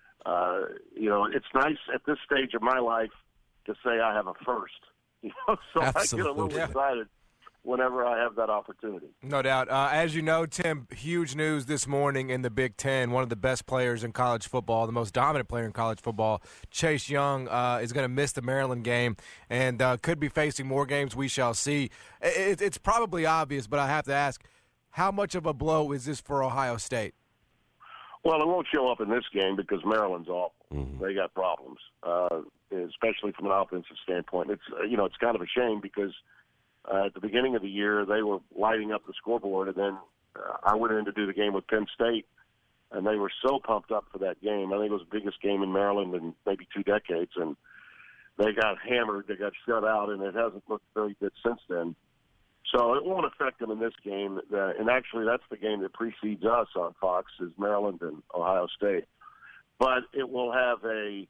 uh, you know, it's nice at this stage of my life to say I have a first. You know, so Absolutely. I get a little Yeah. excited whenever I have that opportunity. No doubt. Uh, as you know, Tim, huge news this morning in the Big Ten. One of the best players in college football, the most dominant player in college football, Chase Young, uh, is going to miss the Maryland game and uh, could be facing more games. We shall see. It, it's probably obvious, but I have to ask, how much of a blow is this for Ohio State? Well, it won't show up in this game because Maryland's awful. Mm-hmm. They got problems, uh, especially from an offensive standpoint. It's uh, you know it's kind of a shame because uh, at the beginning of the year they were lighting up the scoreboard, and then uh, I went in to do the game with Penn State, and they were so pumped up for that game. I think it was the biggest game in Maryland in maybe two decades, and they got hammered. They got shut out, and it hasn't looked very good since then. So it won't affect them in this game. Uh, and actually, that's the game that precedes us on Fox is Maryland and Ohio State. But it will have a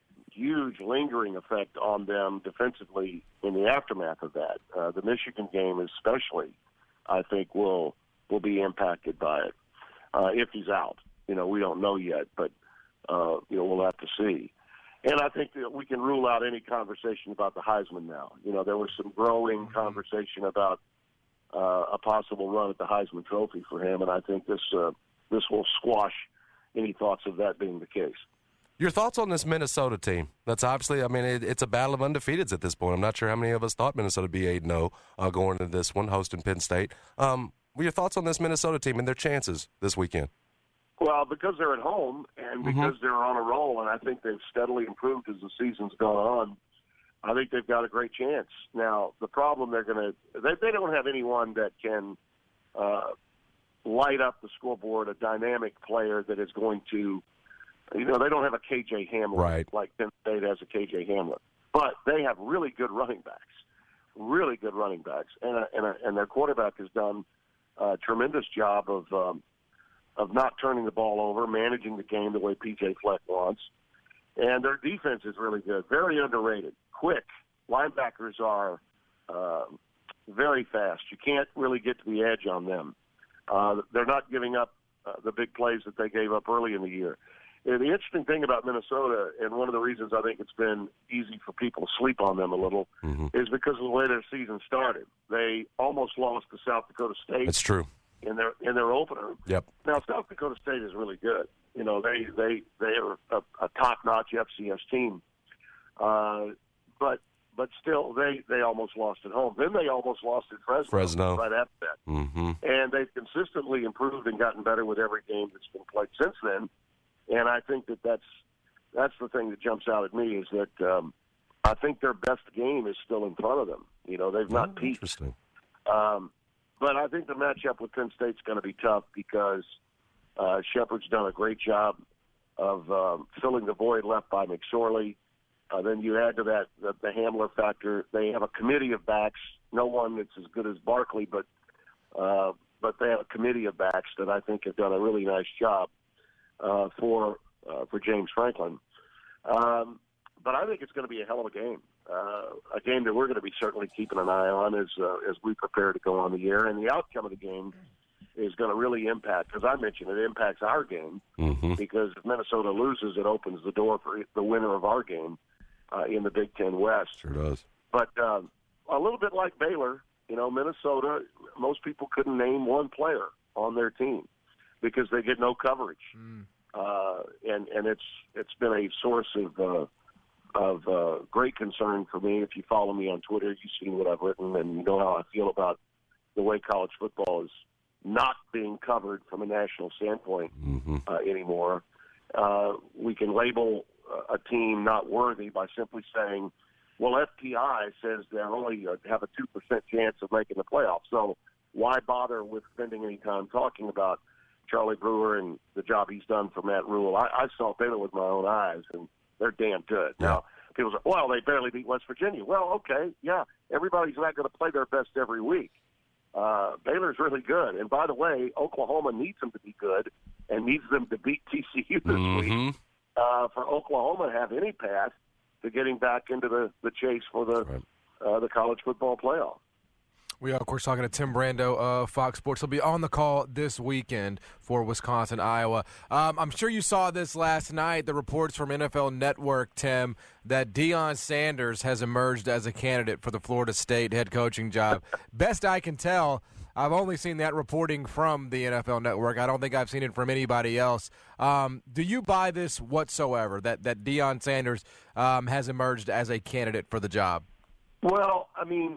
huge lingering effect on them defensively in the aftermath of that. Uh, the Michigan game especially, I think, will will be impacted by it uh, if he's out. You know, we don't know yet, but, uh, you know, we'll have to see. And I think that we can rule out any conversation about the Heisman now. You know, there was some growing conversation about uh, a possible run at the Heisman Trophy for him, and I think this uh, this will squash any thoughts of that being the case. Your thoughts on this Minnesota team? That's obviously, I mean, it, it's a battle of undefeateds at this point. I'm not sure how many of us thought Minnesota would be eight and oh uh, going into this one, hosting Penn State. Um, what are your thoughts on this Minnesota team and their chances this weekend? Well, because they're at home and because mm-hmm. they're on a roll, and I think they've steadily improved as the season's gone on, I think they've got a great chance. Now, the problem they're going to they, – they don't have anyone that can uh, light up the scoreboard, a dynamic player that is going to – you know, they don't have a K J Hamler right. like Penn State has a K J Hamler. But they have really good running backs, really good running backs. And, a, and, a, and their quarterback has done a tremendous job of um, of not turning the ball over, managing the game the way P J Fleck wants. And their defense is really good, very underrated, quick. Linebackers are uh, very fast. You can't really get to the edge on them. Uh, they're not giving up uh, the big plays that they gave up early in the year. And the interesting thing about Minnesota, and one of the reasons I think it's been easy for people to sleep on them a little, mm-hmm. is because of the way their season started. They almost lost to South Dakota State. That's true. In their in their opener. Yep. Now South Dakota State is really good. You know, they they they are a, a top-notch F C S team, uh, but but still they they almost lost at home. Then they almost lost at Fresno. Fresno. Right after that. Mm-hmm. And they've consistently improved and gotten better with every game that's been played since then. And I think that that's that's the thing that jumps out at me is that um, I think their best game is still in front of them. You know, they've not oh, peaked. Interesting. Um, but I think the matchup with Penn State's going to be tough because uh, Shepard's done a great job of um, filling the void left by McSorley. Uh, then you add to that the, the Hamler factor. They have a committee of backs. No one that's as good as Barkley, but uh, but they have a committee of backs that I think have done a really nice job. Uh, for uh, for James Franklin. Um, but I think it's going to be a hell of a game, uh, a game that we're going to be certainly keeping an eye on as uh, as we prepare to go on the air. And the outcome of the game is going to really impact, as I mentioned, it impacts our game mm-hmm. because if Minnesota loses, it opens the door for the winner of our game uh, in the Big Ten West. Sure does. But uh, a little bit like Baylor, you know, Minnesota, most people couldn't name one player on their team because they get no coverage. Mm. Uh, and, and it's it's been a source of uh, of uh, great concern for me. If you follow me on Twitter, you've seen what I've written, and you know how I feel about the way college football is not being covered from a national standpoint mm-hmm. uh, anymore. Uh, we can label a team not worthy by simply saying, well, F P I says they only have a two percent chance of making the playoffs. So why bother with spending any time talking about Charlie Brewer and the job he's done for Matt Rule? I, I saw Baylor with my own eyes, and they're damn good. Yeah. Now, people say, well, they barely beat West Virginia. Well, okay, yeah, everybody's not going to play their best every week. Uh, Baylor's really good. And by the way, Oklahoma needs them to be good and needs them to beat T C U this mm-hmm. week uh, for Oklahoma to have any path to getting back into the, the chase for the right. uh, the college football playoff. We are, of course, talking to Tim Brando of Fox Sports. He'll be on the call this weekend for Wisconsin, Iowa. Um, I'm sure you saw this last night, the reports from N F L Network, Tim, that Deion Sanders has emerged as a candidate for the Florida State head coaching job. Best I can tell, I've only seen that reporting from the N F L Network. I don't think I've seen it from anybody else. Um, do you buy this whatsoever, that, that Deion Sanders um, has emerged as a candidate for the job? Well, I mean,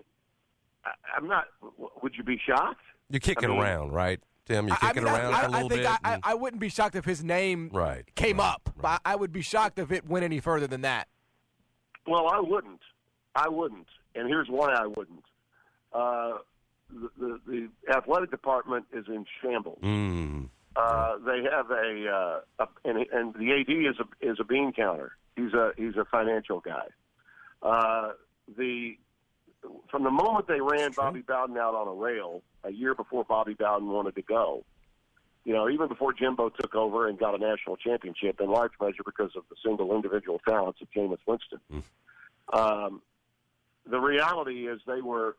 I'm not. Would you be shocked? You're kicking I mean, around, right, Tim? You're kicking I mean, around I, I, a little I think bit. I, and... I, I wouldn't be shocked if his name right, came right, up. Right. I, I would be shocked if it went any further than that. Well, I wouldn't. I wouldn't. And here's why I wouldn't. Uh, the, the, the athletic department is in shambles. Mm. Uh, they have a, uh, a and, and the A D is a is a bean counter. He's a he's a financial guy. Uh, the From the moment they ran Bobby Bowden out on a rail a year before Bobby Bowden wanted to go, you know, even before Jimbo took over and got a national championship, in large measure because of the single individual talents of Jameis Winston. Mm. Um, the reality is they were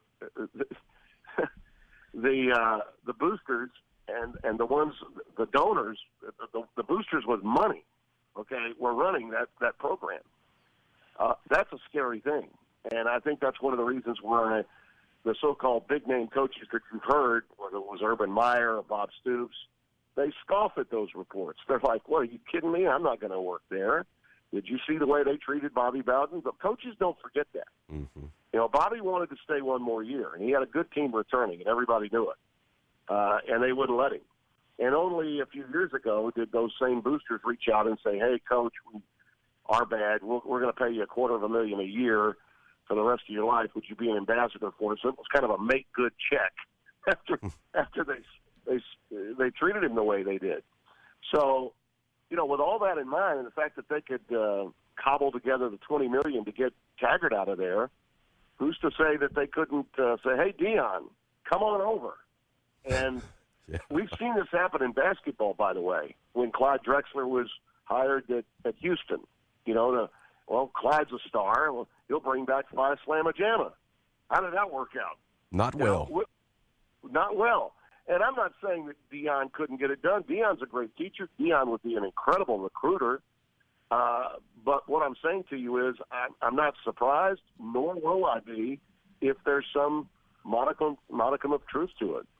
the uh, the boosters and, and the ones the donors the, the boosters with money, okay, were running that that program. Uh, that's a scary thing. And I think that's one of the reasons why the so-called big-name coaches that you've heard, whether it was Urban Meyer or Bob Stoops, they scoff at those reports. They're like, "What, are you kidding me? I'm not going to work there." Did you see the way they treated Bobby Bowden? But coaches don't forget that. Mm-hmm. You know, Bobby wanted to stay one more year, and he had a good team returning, and everybody knew it. Uh, and they wouldn't let him. And only a few years ago did those same boosters reach out and say, "Hey, Coach, we are bad. We're, we're going to pay you a quarter of a million a year for the rest of your life. Would you be an ambassador for us?" So it was kind of a make-good check after after they they they treated him the way they did. So, you know, with all that in mind, and the fact that they could uh, cobble together the twenty million dollars to get Taggart out of there, who's to say that they couldn't uh, say, "Hey, Dion, come on over." And yeah. We've seen this happen in basketball, by the way, when Clyde Drexler was hired at, at Houston. You know, the, well, Clyde's a star. Well, he'll bring back Phi Slamma Jamma. How did that work out? Not well. You know, not well. And I'm not saying that Dion couldn't get it done. Dion's a great teacher. Dion would be an incredible recruiter. Uh, but what I'm saying to you is I'm, I'm not surprised, nor will I be, if there's some modicum, modicum of truth to it.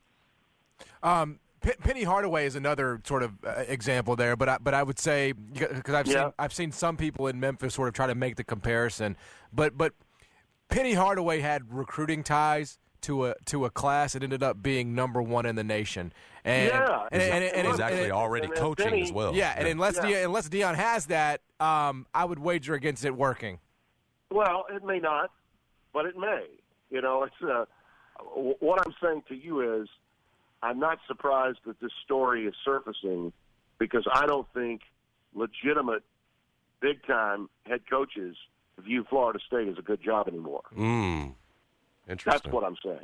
Um, P- Penny Hardaway is another sort of uh, example there, but I, but I would say because I've yeah. seen I've seen some people in Memphis sort of try to make the comparison, but but Penny Hardaway had recruiting ties to a to a class that ended up being number one in the nation, and yeah, and, and, and, and he's actually and, already and coaching Penny, as well. Yeah, and yeah. unless yeah. Dion, unless Dion has that, um, I would wager against it working. Well, it may not, but it may. You know, it's uh, what I'm saying to you is, I'm not surprised that this story is surfacing because I don't think legitimate, big-time head coaches view Florida State as a good job anymore. Mm. Interesting. That's what I'm saying.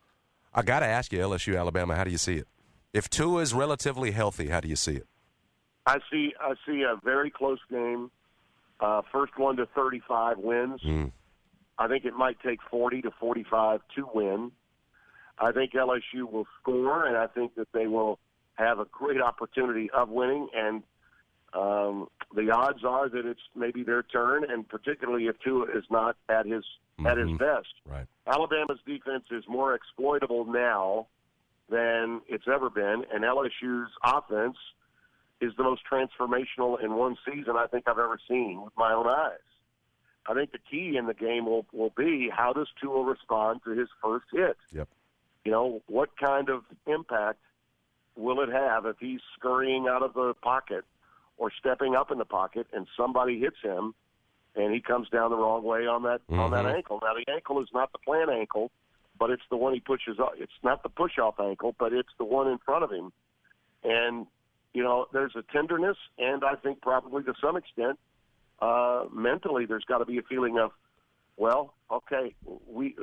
I got to ask you, L S U, Alabama, how do you see it? If Tua is relatively healthy, how do you see it? I see I see a very close game. Uh, first one to thirty-five wins. Mm. I think it might take forty to forty-five to win. I think L S U will score, and I think that they will have a great opportunity of winning. And um, the odds are that it's maybe their turn, and particularly if Tua is not at his mm-hmm. at his best. Right. Alabama's defense is more exploitable now than it's ever been, and L S U's offense is the most transformational in one season I think I've ever seen with my own eyes. I think the key in the game will, will be how does Tua respond to his first hit? Yep. You know, what kind of impact will it have if he's scurrying out of the pocket or stepping up in the pocket and somebody hits him and he comes down the wrong way on that mm-hmm. on that ankle? Now, the ankle is not the plant ankle, but it's the one he pushes up. It's not the push-off ankle, but it's the one in front of him. And, you know, there's a tenderness, and I think probably to some extent uh, mentally there's got to be a feeling of, well, okay, we –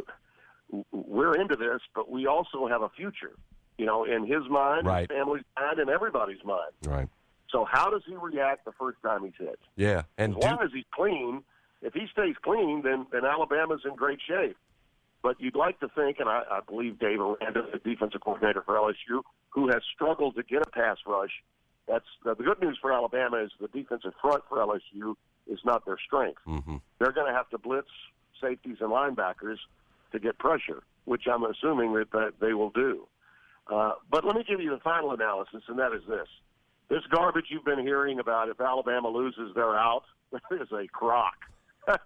we're into this, but we also have a future, you know, in his mind, right. his family's mind, and everybody's mind. Right. So how does he react the first time he's hit? Yeah. And as long as he's clean, if he stays clean, then, then Alabama's in great shape. But you'd like to think, and I, I believe Dave Aranda, the defensive coordinator for L S U, who has struggled to get a pass rush, that's the good news for Alabama is the defensive front for L S U is not their strength. Mm-hmm. They're going to have to blitz safeties and linebackers to get pressure, which I'm assuming that, that they will do. Uh, but let me give you the final analysis, and that is this. This garbage you've been hearing about if Alabama loses, they're out, that is a crock. that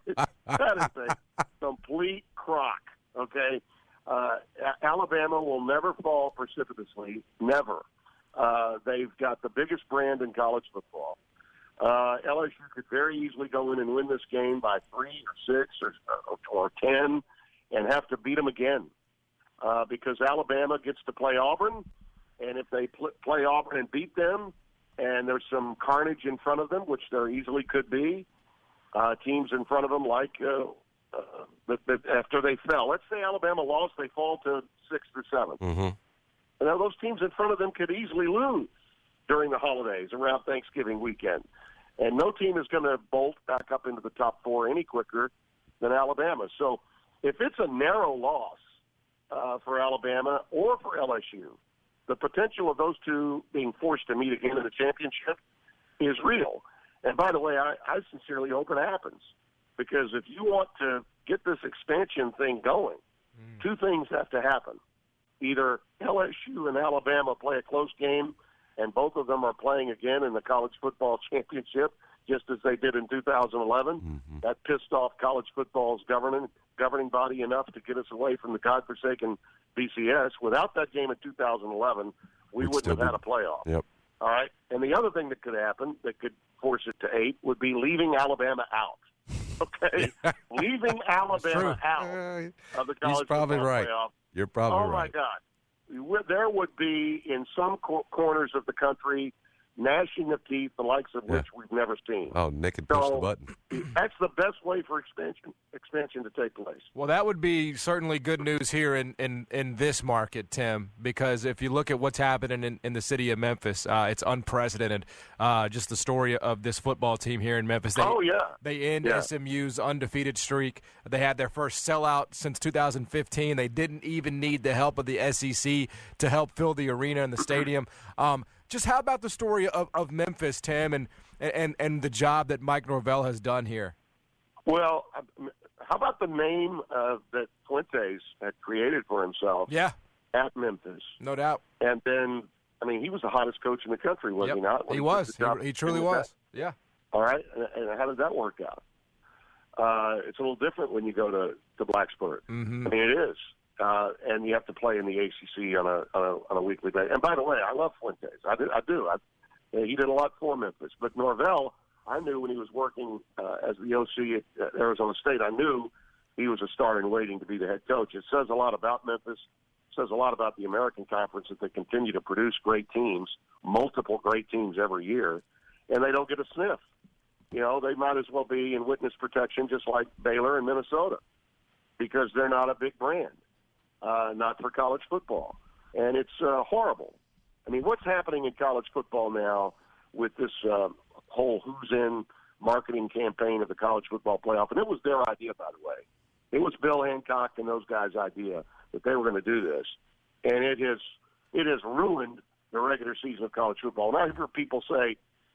is a complete crock, okay? Uh, Alabama will never fall precipitously, never. Uh, they've got the biggest brand in college football. Uh, L S U could very easily go in and win this game by three or six or, or, or ten, and have to beat them again uh, because Alabama gets to play Auburn, and if they pl- play Auburn and beat them, and there's some carnage in front of them, which there easily could be, uh, teams in front of them like uh, uh, that, that after they fell. Let's say Alabama lost, they fall to sixth or seventh. Mm-hmm. Now, those teams in front of them could easily lose during the holidays around Thanksgiving weekend. And no team is going to bolt back up into the top four any quicker than Alabama. So if it's a narrow loss uh, for Alabama or for L S U, the potential of those two being forced to meet again in the championship is real. And by the way, I, I sincerely hope it happens, because if you want to get this expansion thing going, mm. two things have to happen. Either L S U and Alabama play a close game and both of them are playing again in the college football championship, just as they did in two thousand eleven. Mm-hmm. That pissed off college football's governing governing body enough to get us away from the godforsaken B C S. Without that game in two thousand eleven, we We'd wouldn't have still had a be- playoff. Yep. All right? And the other thing that could happen that could force it to eight would be leaving Alabama out. Okay? Leaving Alabama out of the college He's probably football right. playoff. You're probably oh, right. my God. We would- There would be, in some cor- corners of the country, gnashing of teeth, the likes of which we've never seen. Oh, Nick had pushed So, the button. That's the best way for expansion expansion to take place. Well, that would be certainly good news here in, in, in this market, Tim, because if you look at what's happening in, in the city of Memphis, uh, it's unprecedented. Uh, just the story of this football team here in Memphis. They, oh, yeah. They end Yeah. S M U's undefeated streak. They had their first sellout since two thousand fifteen. They didn't even need the help of the S E C to help fill the arena and the stadium. Um, just how about the story of, of Memphis, Tim, and, and, and the job that Mike Norvell has done here? Well, how about the name uh, that Fuentes had created for himself Yeah. at Memphis? No doubt. And then, I mean, he was the hottest coach in the country, was Yep. he not? when He took was. the job He, he truly in was. the- Yeah. All right, and, and how did that work out? Uh, it's a little different when you go to, to Blacksburg. Mm-hmm. I mean, it is. Uh, and you have to play in the A C C on a, on a on a weekly basis. And by the way, I love Fuentes. I do. I do. I, he did a lot for Memphis. But Norvell, I knew when he was working uh, as the O C at Arizona State, I knew he was a star in waiting to be the head coach. It says a lot about Memphis. It says a lot about the American Conference that they continue to produce great teams, multiple great teams every year, and they don't get a sniff. You know, they might as well be in witness protection just like Baylor and Minnesota because they're not a big brand. Uh, not for college football. And it's uh, horrible. I mean, what's happening in college football now with this uh, whole who's in marketing campaign of the college football playoff? And it was their idea, by the way. It was Bill Hancock and those guys' idea that they were going to do this. And it has, it has ruined the regular season of college football. And I hear people say,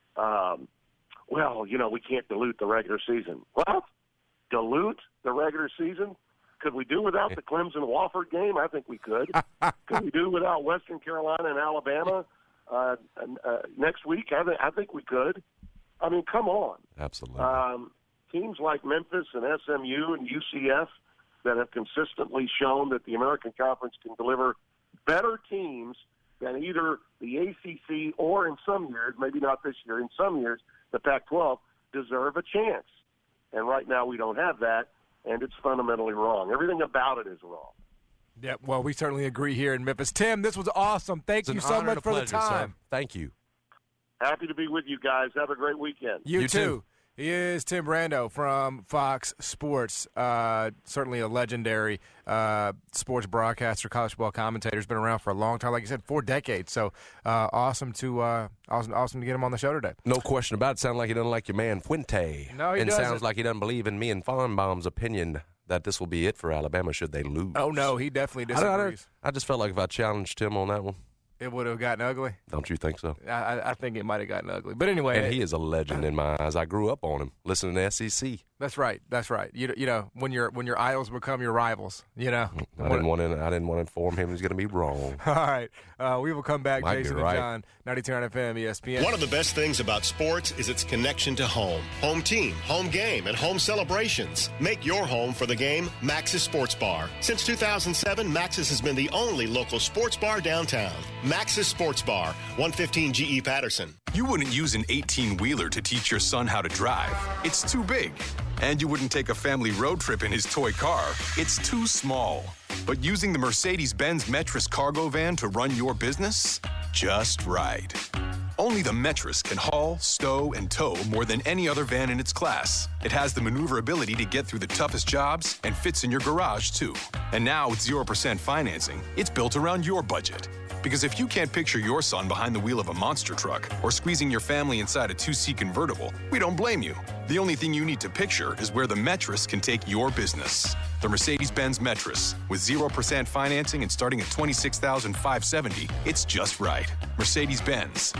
um, well, you know, we can't dilute the regular season. What? Dilute the regular season? Could we do without the Clemson-Wofford game? I think we could. Could we do without Western Carolina and Alabama uh, uh, next week? I, th- I think we could. I mean, come on. Absolutely. Um, teams like Memphis and S M U and U C F that have consistently shown that the American Conference can deliver better teams than either the A C C or, in some years, maybe not this year, in some years, the Pac twelve deserve a chance. And right now we don't have that. And it's fundamentally wrong. Everything about it is wrong. Yeah, well, we certainly agree here in Memphis. Tim, this was awesome. Thank It's you an so honor much and a for pleasure, the time. sir. Thank you. Happy to be with you guys. Have a great weekend. You, You too. too. He is Tim Brando from Fox Sports. Uh, certainly a legendary uh, sports broadcaster, college football commentator. Has been around for a long time, like you said, four decades. So uh, awesome to uh, awesome, awesome to get him on the show today. No question about it. Sounds like he doesn't like your man Fuente. No, he and doesn't. sounds like he doesn't believe in me and Farnbaum's opinion that this will be it for Alabama should they lose. Oh no, he definitely I, don't- I, disagrees. don't- I just felt like if I challenged him on that one, It would have gotten ugly. don't you think so? I, I- I think it might have gotten ugly. But anyway, And he is a legend in my eyes. I grew up on him, listening to S E C. that's right. That's right. You you know when your when your idols become your rivals, you know. I didn't want to. I didn't want to inform him he was going to be wrong. All right, uh, we will come back. Might be Jason right. and John, ninety-two point nine F M, E S P N. One of the best things about sports is its connection to home. Home team, home game, and home celebrations. Make your home for the game Max's Sports Bar. Since two thousand seven, Max's has been the only local sports bar downtown. Max's Sports Bar, one fifteen G E Patterson. You wouldn't use an eighteen-wheeler to teach your son how to drive. It's too big. And you wouldn't take a family road trip in his toy car. It's too small. But using the Mercedes-Benz Metris cargo van to run your business? Just right. Only the Metris can haul, stow, and tow more than any other van in its class. It has the maneuverability to get through the toughest jobs and fits in your garage, too. And now with zero percent financing, it's built around your budget. Because if you can't picture your son behind the wheel of a monster truck or squeezing your family inside a two-seat convertible, we don't blame you. The only thing you need to picture is where the Metris can take your business. The Mercedes-Benz Metris. With zero percent financing and starting at twenty-six thousand five hundred seventy dollars, it's just right. Mercedes-Benz. Vans.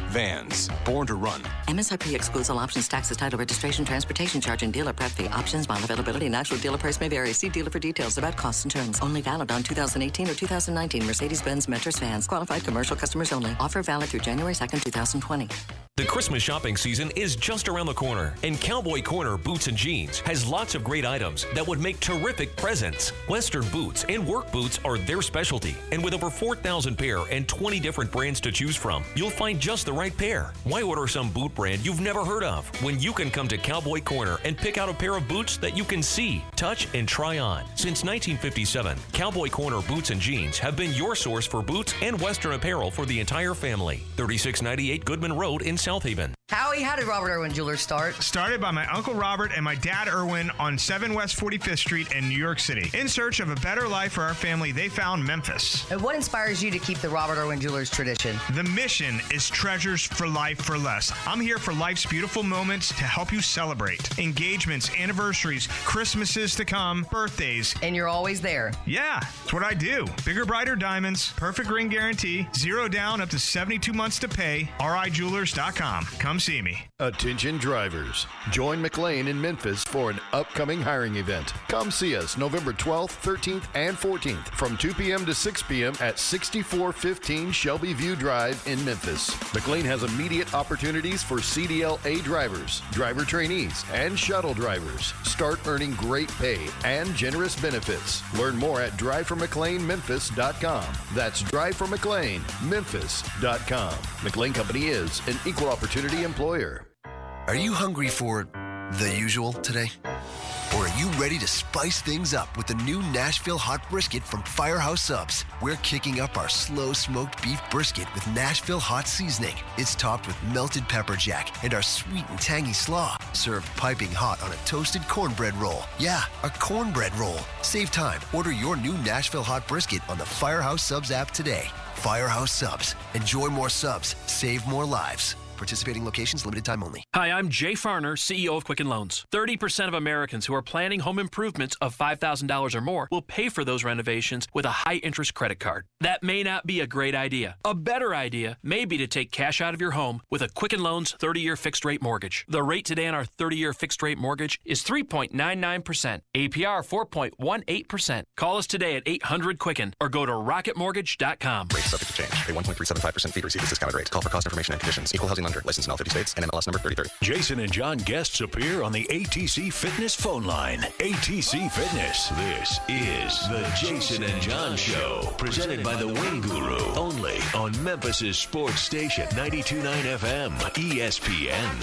Benz, born to run. M S R P excludes all options, taxes, title, registration, transportation charge, and dealer prep fee. Options, model availability, and actual dealer price may vary. See dealer for details about costs and terms. Only valid on two thousand eighteen or two thousand nineteen Mercedes-Benz Metris vans. Qualified commercial customers only. Offer valid through January second, twenty twenty. The Christmas shopping season is just around the corner, and Cowboy Corner Boots and Jeans has lots of great items that would make terrific presents. Western boots and work boots are their specialty, and with over four thousand pair and twenty different brands to choose from, you'll find just the right pair. Why order some boot brand you've never heard of when you can come to Cowboy Corner and pick out a pair of boots that you can see, touch, and try on? Since nineteen fifty-seven, Cowboy Corner Boots and Jeans have been your source for boots and Western apparel for the entire family. thirty-six ninety-eight Goodman Road in South Haven. Howie, how did Robert Irwin Jewelers start? Started by my Uncle Robert and my dad Irwin on seven West forty-fifth Street in New York City. In search of a better life for our family, they found Memphis. And what inspires you to keep the Robert Irwin Jewelers tradition? The mission is treasures for life for less. I'm here for life's beautiful moments to help you celebrate. Engagements, anniversaries, Christmases to come, birthdays. And you're always there. Yeah, that's what I do. Bigger, brighter diamonds, perfect ring guarantee, zero down, up to seventy-two months to pay. R I jewelers dot com. Come see me. Attention drivers. Join McLean in Memphis for an upcoming hiring event. Come see us November twelfth, thirteenth, and fourteenth from two p.m. to six p.m. at sixty-four fifteen Shelby View Drive in Memphis. McLean has immediate opportunities for C D L A drivers, driver trainees, and shuttle drivers. Start earning great pay and generous benefits. Learn more at drive for mclean memphis dot com. That's drive for mclean memphis dot com. McLean Company is an equal opportunity employer. Are you hungry for the usual today? Or are you ready to spice things up with the new Nashville Hot Brisket from Firehouse Subs? We're kicking up our slow-smoked beef brisket with Nashville Hot Seasoning. It's topped with melted pepper jack and our sweet and tangy slaw, served piping hot on a toasted cornbread roll. Yeah, a cornbread roll. Save time. Order your new Nashville Hot Brisket on the Firehouse Subs app today. Firehouse Subs. Enjoy more subs. Save more lives. Participating locations, limited time only. Hi, I'm Jay Farner, C E O of Quicken Loans. thirty percent of Americans who are planning home improvements of five thousand dollars or more will pay for those renovations with a high-interest credit card. That may not be a great idea. A better idea may be to take cash out of your home with a Quicken Loans thirty-year fixed-rate mortgage. The rate today on our thirty-year fixed-rate mortgage is three point nine nine percent. A P R four point one eight percent. Call us today at eight hundred Quicken or go to rocket mortgage dot com. Rate subject to change. Pay one point three seven five percent fee to receive this discounted rate. Call for cost information and conditions. Equal housing lender. Licensed in all fifty states and M L S number thirty thirty. Jason and John guests appear on the A T C Fitness phone line. A T C Fitness. This is the Jason and John Show. Presented by the Wing Guru. Only on Memphis' sports station, ninety-two point nine F M, E S P N.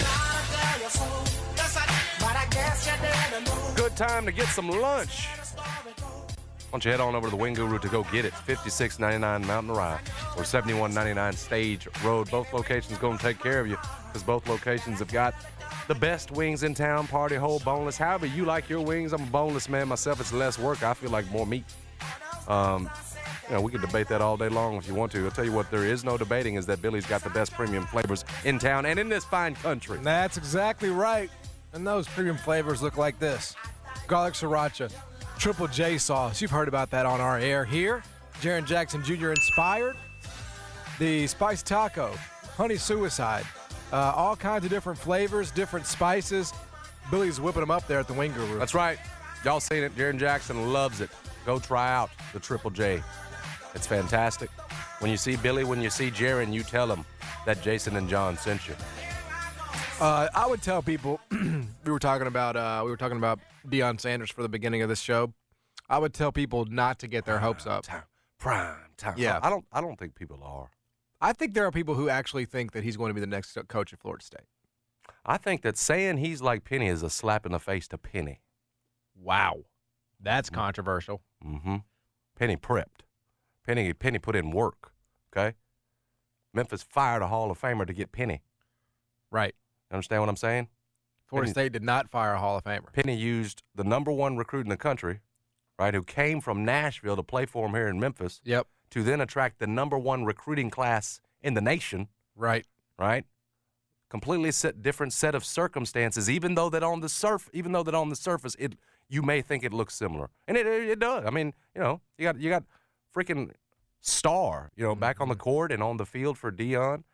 Good time to get some lunch. Why don't you head on over to the Wing Guru to go get it? fifty-six ninety-nine Mountain Rye or seventy-one ninety-nine Stage Road. Both locations going to take care of you because both locations have got the best wings in town, party whole, boneless. However you like your wings. I'm a boneless man myself. It's less work. I feel like more meat. Um, you know, we could debate that all day long if you want to. I'll tell you what, there is no debating is that Billy's got the best premium flavors in town and in this fine country. That's exactly right. And those premium flavors look like this. Garlic sriracha, Triple J sauce. You've heard about that on our air here. Jaren Jackson Junior inspired. The spice taco, honey suicide. Uh, all kinds of different flavors, different spices. Billy's whipping them up there at the Wing Guru. That's right. Y'all seen it. Jaren Jackson loves it. Go try out the Triple J. It's fantastic. When you see Billy, when you see Jaren, you tell him that Jason and John sent you. Uh, I would tell people, we were talking about uh, we were talking about Deion Sanders for the beginning of this show. I would tell people not to get their prime hopes up. Time. Prime time. Yeah, I don't. I don't think people are. I think there are people who actually think that he's going to be the next coach at Florida State. I think that saying he's like Penny is a slap in the face to Penny. Wow, that's mm-hmm. controversial. Mm-hmm. Penny prepped. Penny Penny put in work. Okay. Memphis fired a Hall of Famer to get Penny. Right. Understand what I'm saying? Florida Penny, State did not fire a Hall of Famer. Penny used the number one recruit in the country, right, who came from Nashville to play for him here in Memphis. Yep. To then attract the number one recruiting class in the nation. Right. Right. Completely set, different set of circumstances. Even though that on the surf, even though that on the surface, it you may think it looks similar, and it it, it does. I mean, you know, you got you got freaking star, you know, back on the court and on the field for Deion.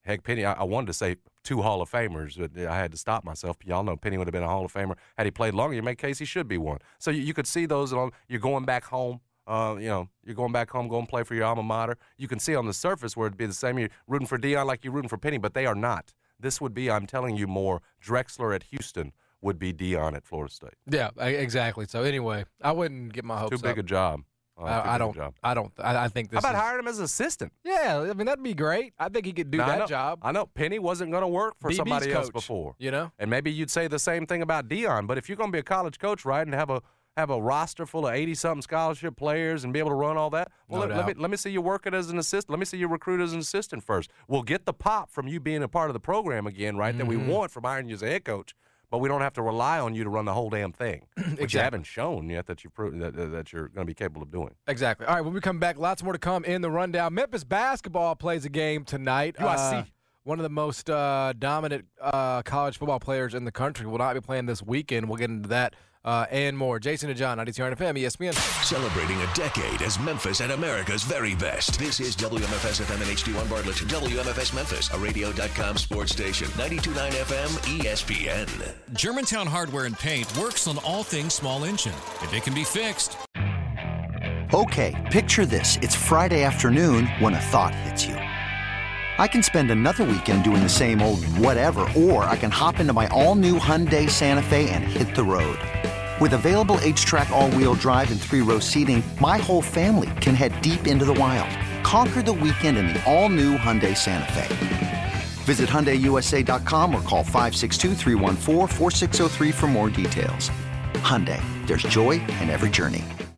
Heck, Penny, I, I wanted to say two Hall of Famers, but I had to stop myself. Y'all know Penny would have been a Hall of Famer. Had he played longer, you make case he should be one. So you, you could see those. On, you're going back home. Uh, you know, you're going back home, going to play for your alma mater. You can see on the surface where it'd be the same. You're rooting for Deion like you're rooting for Penny, but they are not. This would be, I'm telling you, more Drexler at Houston would be Deion at Florida State. Yeah, exactly. So anyway, I wouldn't get my hopes up. Too big a job. Oh, I, I don't. Job. I don't. I, I think this. How about is, hiring him as an assistant? Yeah, I mean that'd be great. I think he could do now, that I know, job. I know Penny wasn't going to work for B B's somebody coach, else before, you know. And maybe you'd say the same thing about Deion. But if you're going to be a college coach, right, and have a have a roster full of eighty something scholarship players and be able to run all that, well, No let, let me doubt. let me see you work it as an assistant. Let me see you recruit as an assistant first. We'll get the pop from you being a part of the program again, right? Mm-hmm. That we want from hiring you as a head coach. But we don't have to rely on you to run the whole damn thing, which Exactly. you haven't shown yet that you prove that, that you're going to be capable of doing. Exactly. All right, when we come back, lots more to come in the rundown. Memphis basketball plays a game tonight. U S C. Uh, one of the most uh, dominant uh, college football players in the country will not be playing this weekend. We'll get into that uh, and more. Jason and John, ninety-two F M, E S P N. Celebrating a decade as Memphis at America's very best. This is W M F S F M and H D one Bartlett. W M F S Memphis, a radio dot com sports station. ninety-two point nine F M, E S P N. Germantown Hardware and Paint works on all things small engine. If it can be fixed. Okay, picture this. It's Friday afternoon when a thought hits you. I can spend another weekend doing the same old whatever, or I can hop into my all-new Hyundai Santa Fe and hit the road. With available H-Track all-wheel drive and three-row seating, my whole family can head deep into the wild. Conquer the weekend in the all-new Hyundai Santa Fe. Visit Hyundai U S A dot com or call five six two, three one four, four six zero three for more details. Hyundai, there's joy in every journey.